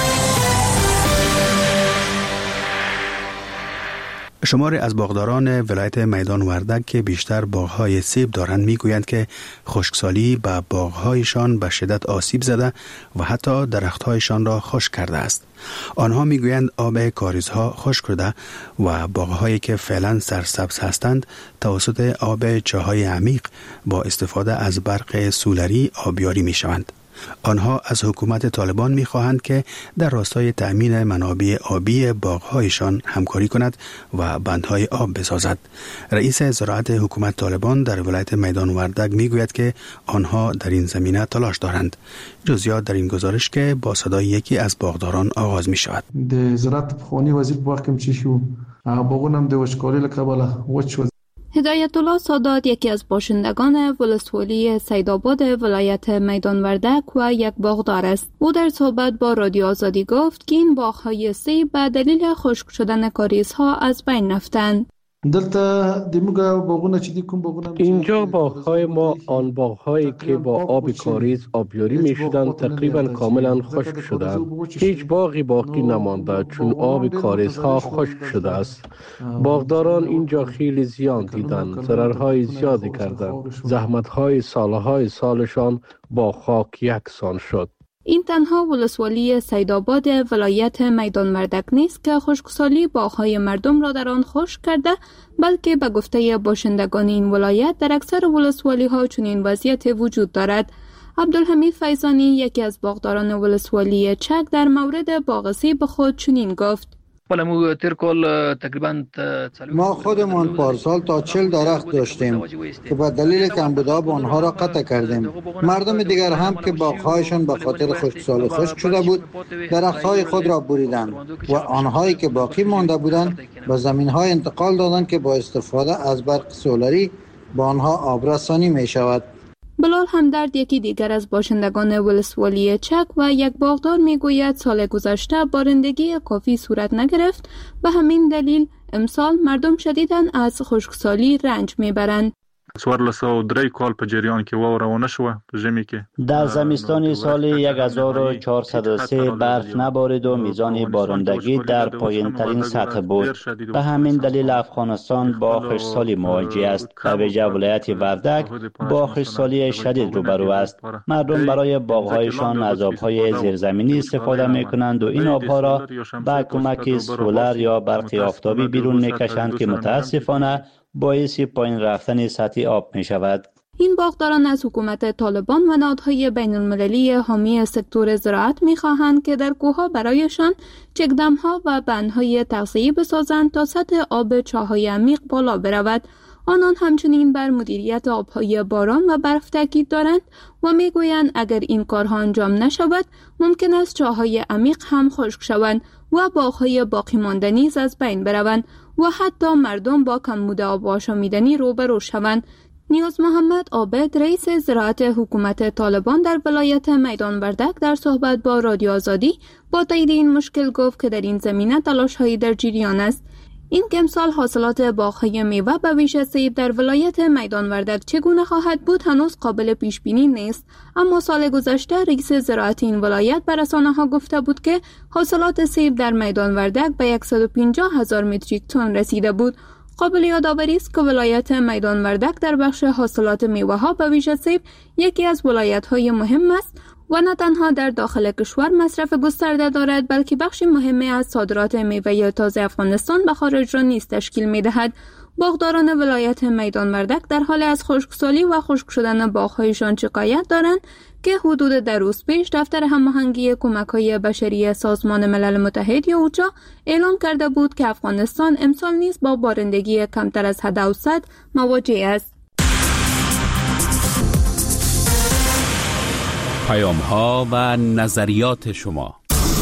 شماری از باغداران ولایت میدان وردک که بیشتر باغ‌های سیب دارند میگویند که خشکسالی به باغ‌هایشان به شدت آسیب زده و حتی درخت‌هایشان را خشک کرده است. آنها میگویند آب کاریزها خشک شده و باغ‌هایی که فعلا سرسبز هستند توسط آب چاهای عمیق با استفاده از برق سولری آبیاری میشوند. آنها از حکومت طالبان می‌خواهند که در راستای تأمین منابع آبی باغ‌هایشان همکاری کند و بندهای آب بسازد. رئیس زراعت حکومت طالبان در ولایت میدان وردک میگوید که آنها در این زمینه تلاش دارند. جزئیات در این گزارش که با صدای یکی از باغداران آغاز می شود. د زراعت پخوانی وزیر باغم چی شو باغونم د وشکاری لقبله وچ. هدایت الله سادات یکی از باشندگان ولسوالی سیدآباد ولایت میدان وردک و یک باغدار است. او در صحبت با رادیو آزادی گفت که این باغ‌های سیب به دلیل خشک شدن کاریزها از بین رفتند. اینجا باغ‌های ما آن باغ‌هایی که با آب کاریز آبیاری می‌شدند تقریباً کاملاً خشک شدند. هیچ باغی باقی نمانده چون آب کاریزها خشک شده است. باغداران اینجا خیلی زیان دیدند، ضررهای زیادی کردند. زحمت‌های سالهای سالشان با خاک یکسان شد. این تنها ولسوالی سیدآباد ولایت میدان وردک نیست که خشکسالی باغ‌های مردم را در آن خشک کرده، بلکه به گفته باشندگان این ولایت در اکثر ولسوالی‌ها چنین وضعیت وجود دارد. عبدالحمید فیضانی یکی از باغداران ولسوالی چک در مورد باغ سیب خود چنین گفت: ما خودمان پارسال تا چهل درخت داشتیم که به دلیل کمبود آب آنها را قطع کردیم. مردم دیگر هم که باغ‌هایشان به خاطر خشکسالی خشک شده بود درخت‌های خود را بریدند و آنهایی که باقی مانده بودند به زمین‌های انتقال دادند که با استفاده از برق سولری با آنها آبرسانی می‌شود. بلال همدرد یکی دیگر از باشندگان ولسوالی چک و یک باغدار میگوید سال گذشته بارندگی کافی صورت نگرفت، به همین دلیل امسال مردم شدیداً از خشکسالی رنج میبرند. څوارلس درې کال په جریان کې واوره ونه شوه په ژمي کې. در زمستان سال هزار و چهارصد و سه برف نبارید و میزان بارندگی در پایین‌ترین سطح بود. به همین دلیل افغانستان با خشکسالی مواجه است و به جای ولایت وردک با خشکسالی شدید روبرو است. مردم برای باغ‌هایشان از آب‌های زیرزمینی استفاده می‌کنند و این آب‌ها را با کمک سولر یا برق آفتابی بیرون می‌کشند که متأسفانه باعث پایین رفتن سطح آب می شود. این باغداران از حکومت طالبان و نهادهای بین المللی حامی سکتور زراعت می خواهند که در کوهها برایشان چکدم‌ها و بندهای تغذیه‌ای بسازند تا سطح آب چاه‌های عمیق بالا برود. آنان همچنین بر مدیریت آبهای باران و برف تاکید دارند و می گویند اگر این کارها انجام نشود ممکن است چاه‌های عمیق هم خشک شوند و باغ‌های باقی مانده نیز از بین بروند و حتی مردم با کمبود آب آشامیدنی روبرو شوند. نیاز محمد عابد رئیس زراعت حکومت طالبان در ولایت میدان وردک در صحبت با رادیو آزادی با تایید این مشکل گفت که در این زمینه تلاش‌هایی در جریان است. این که امسال حاصلات باغ‌های میوه به ویژه سیب در ولایت میدان وردک چگونه خواهد بود هنوز قابل پیش بینی نیست، اما سال گذشته رئیس زراعت این ولایت به رسانه‌ها گفته بود که حاصلات سیب در میدان وردک به صد و پنجاه هزار متریک تن رسیده بود. قابل یادآوری است که ولایت میدان وردک در بخش حاصلات میوه‌ها به ویژه سیب یکی از ولایت‌های مهم است و نه تنها در داخل کشور مصرف گسترده دارد بلکه بخش مهمی از صادرات میوه تازه افغانستان به خارج را نیز تشکیل می‌دهد. باغداران ولایت میدان وردک در حال از خشکسالی و خشک شدن باغ‌هایشان شکایت دارند که حدود در روز پیش دفتر هماهنگی کمک‌های بشری سازمان ملل متحد یا اوچا اعلام کرده بود که افغانستان امسال نیز با بارندگی کمتر از حد اوسط مواجه است. پیام‌ها و نظریات شما.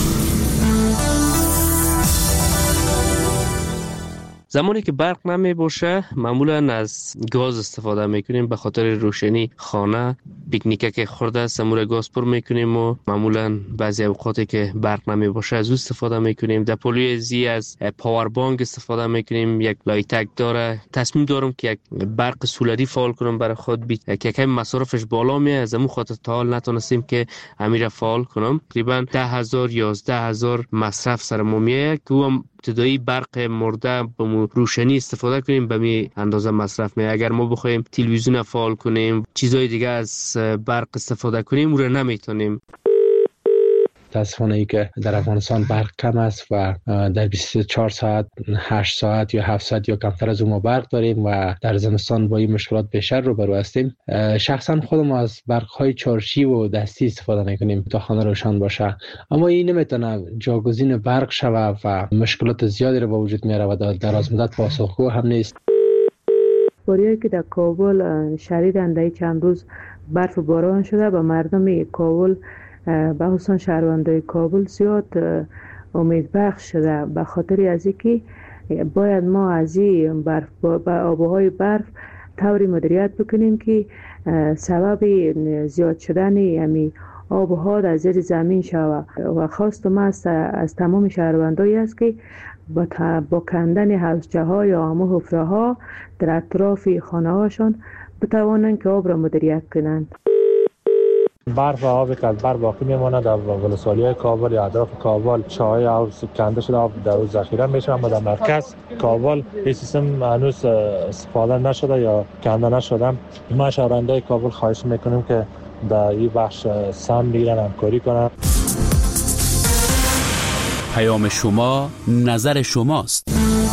زمانی که برق نمی باشه معمولا از گاز استفاده میکنیم به خاطر روشنی خانه، پیکنیک که خورده سمور گاز پر میکنیم و معمولا بعضی اوقاتی که برق نمی باشه از او استفاده میکنیم. در پولیو زی از پاور بانک استفاده میکنیم، یک لایتک داره. تصمیم دارم که یک برق سولری فعال کنم برای خود بی که کم مصرفش بالا میه، از همون خاطر تا حال نتونستیم که امیر فعال کنم. تقریبا ده هزار یازده هزار مصرف سر ما میه که هم ابتدایی برق مرده به روشنی استفاده کنیم به می اندازه مصرف می. اگر ما بخوایم تلویزیون فعال کنیم چیزای دیگه از برق استفاده کنیم او را نمیتونیم. متاسفانه ای که در افغانستان برق کم است و در بیست و چهار ساعت هشت ساعت یا هفت ساعت یا کمتر از اون ما برق داریم و در زمستان با این مشکلات بیشتر روبرو هستیم. شخصا خودم از برق های چارشی و دستی استفاده میکنیم تا خانه روشن باشه، اما این نمیتونه جاگزین برق شوه و مشکلات زیادی رو به وجود میاره و در از مدت پاسخگو هم نیست. باریایی که در کابل شدیداً در چند روز برف و باران شده و مردم کابل به خصوص شهروندان کابل زیاد امید بخش شده، به خاطر از اینکه باید ما از این برف با آبهای برف طوری مدیریت بکنیم که سبب زیاد شدن یعنی آبها در زیر زمین شود و خواست ما از, از تمام شهروندایی است که با, با کندن حوضچه ها یا همه حفره ها در اطراف خانه هاشون بتوانند که آب را مدیریت کنند. برف و آبی که از برف باقی میماند در ولسوالی کابل یا اطراف کابل چاهای حوض کنده شده آب در روز ذخیره میشه، اما در مرکز کابل این سیستم هنوز استفاده نشده یا کنده نشده. ما شهروندای کابل خواهش میکنیم که در این بخش سهم بگیرن، همکاری کنن. پیام شما نظر شماست.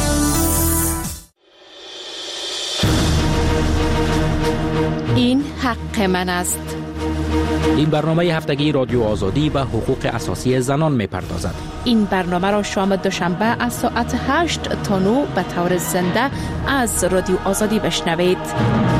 این حق من است. این برنامه هفتگی رادیو آزادی به حقوق اساسی زنان می‌پردازد. این برنامه را شام دوشنبه از ساعت هشت تا نه به طور زنده از رادیو آزادی بشنوید.